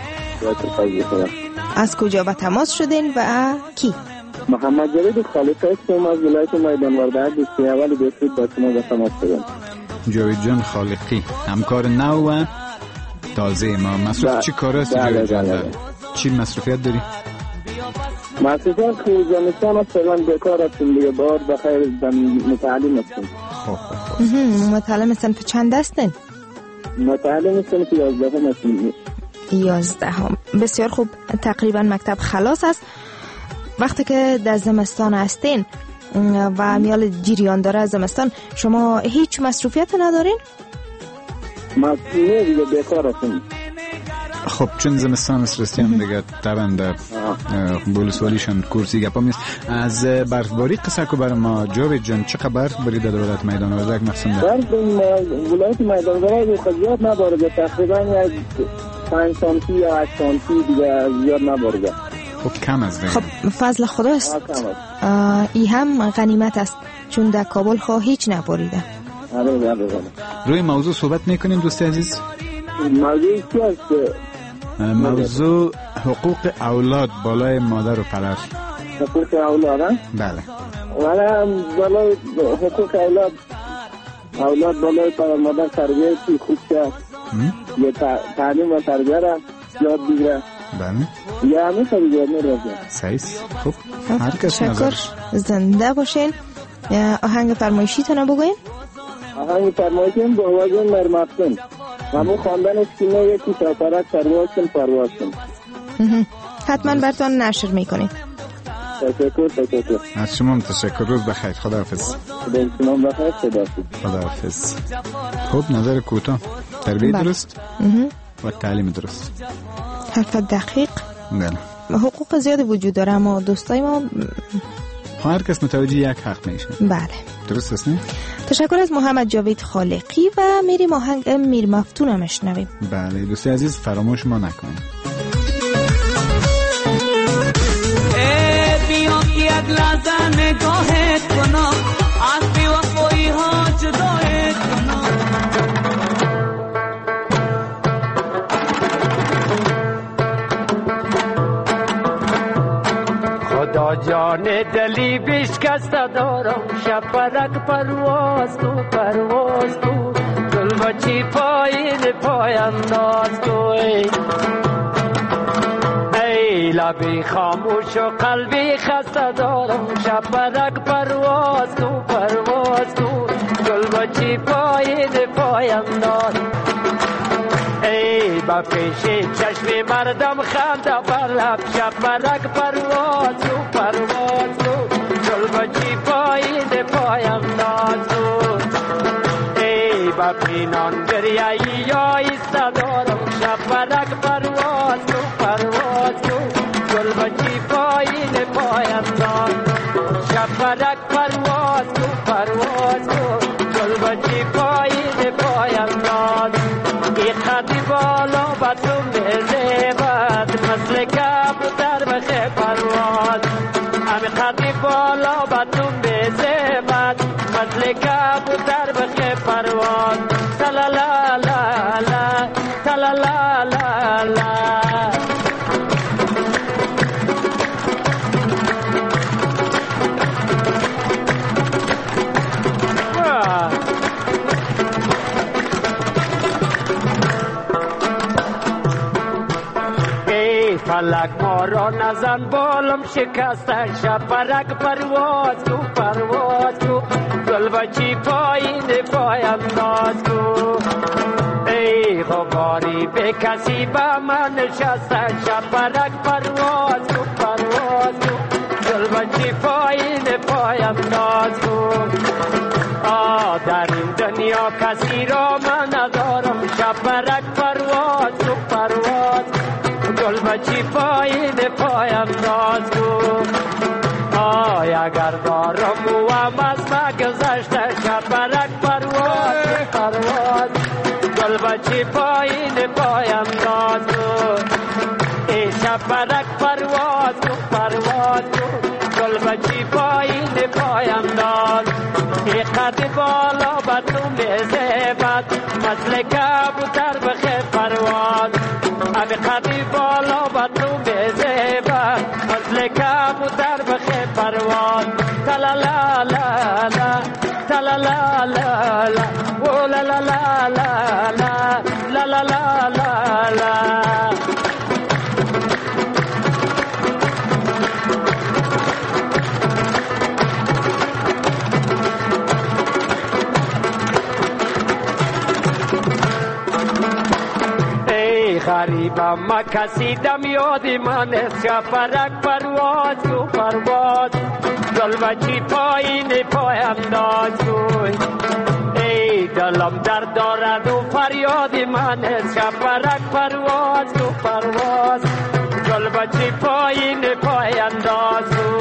از کجا به تماس شدین و کی؟ محمد جاوید خالقی هستم از ولایت میدان وردک. دوستی اول دوستی با شما به تماس شدم. جاوید جان خالقی، همکار نو و تازه ما. مصروف چی کار هستی جاوید جان؟ چی مصروفیت داری؟ مصروفیت که زمستان است، فعلا بیکار هستیم دیگه. بار بخیر متعلم هستیم. متعلم صنف چند هستین؟ متعلم صنف 11 هستیم. 11. بسیار خوب. تقریبا مکتب خلاص است. وقتی که در زمستان هستین و میال جریان داره زمستان، شما هیچ مصروفیت ندارین؟ نه دیگه بیکار هستیم. خب چون زمستان است رسیدیم دیگه طبعا در بولسوالیشان کورسی گپا میست. از برفباری قصه کو بر ما جاوید جان، چقدر برف بریده در ولایت میدان وردک مقصد ده؟ برف ولایت میدان وردک زیاد نبارده، تقریبا 5 سانتی یا 8 سانتی دیگه زیاد نبارده. خب کم است دیگه. خب فضل خداست. ای هم غنیمت است چون در کابل هیچ نباریده. روی موضوع صحبت میکنیم دوست عزیز. موضوع چی است؟ موضوع حقوق اولاد بالای مادر و پدر. حقوق اولاد ها؟ بله. ولی بالای حقوق اولاد بالای پدر مادر تربیه چی خوب شد؟ یه تعلیم و تربیه را یاد بگیره. بله. یا همیشه دیگه میرازه. صحیح. خب هر کس نظرش. زنده باشین. آهنگ فرمایشیتون بگوین. آهنگ فرمایشیم با آواز مرمفتون. همون خواندنش که یکی سفرک پرواز کن. حتما براتون نشر میکنیم. تشکر. از شما تشکر. روز بخیر. خداحافظ. خداحافظ. خب نظر کوتاه. تربیت درست و تعلیم درست. حرف دقیق. بله. حقوق زیاد وجود داره اما دوستای ما هر کس متوجه یک حق میشه. بله. درست است نه؟ تشکر از محمد جاوید خالقی و میریم آهنگ میر مفتون هم اشنویم. بله دوستی عزیز فراموش ما نکنید. بیا یک لحظه نگاهت کنم از بی وفایی ها جدایت کنم. خدا جان دلی بشکسته دارم شپرک پرواز تو گل بچی پایین پاینداز تو ای لبی خاموش و قلبی خسته دارم شپرک پرواز تو گل بچی پایین پاینداز ای با پیش چشم مردم خنده بر لب شپرک پرواز تو گل بچی پایین پاینداز ای با پینان گریایی یا ایسته دارم شپرک پرواز تو گل بچی پایین پاینداز شپرک پرواز تو گل بچی پایین پاینداز ای خطی بالا بطلوم زیبت مثل کبوتر بخه پرواز امی خطی بالا بطلوم زیبت مثل کبوتر بخه پرواز تلالا لا لا تلالا لا لا فلک ما را نزن بالم شکسته شپرک پرواز کو گل بچی پایین پاینداز کو ای غباری به کسی با من نشسته شپرک پرواز کو گل بچی پایین پاینداز کو در این دنیا کسی را من ندارم شپرک پرواز گل بچی پایین پاینداز کو اگر دارم و هم از مگذشته شپرک پرواز گل بچی پایین پاینداز کو ای شپرک پرواز گل بچی پایین پاینداز ای قد بالا بطلوم زیبت مثل کبوتر بخه پرواز امی قدی بالا بطلوم زیبت مثل کبوتر بخه پرواز تلالا لا لا تلالا لا لا او لا لا لا لا لا لا لا لا لا غریبم ما کسی دم یادی من شپرک پرواز گل بچی پایین پاینداز ای دلم درد دارد و فریاد من شبرک پرواز تو پرواز گل بچی پایین پای اندازو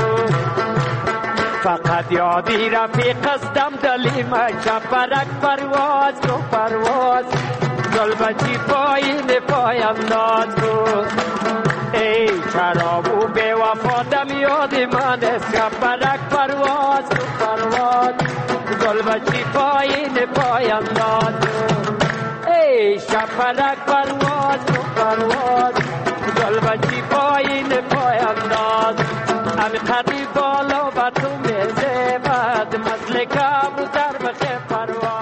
فقط یادی رفیق استم دلیم شبرک پرواز تو پرواز گل بچی پایین پای اندازو ای شرابو بے وفا دم یاد من شبرک پرواز تو پرواز گل بچی پایین پای اندازو ای شبرک پرواز تو پرواز گل بچی پایین پای انداز امی قدی بالا و تو میزه بعد مسلکم در بخه پرواز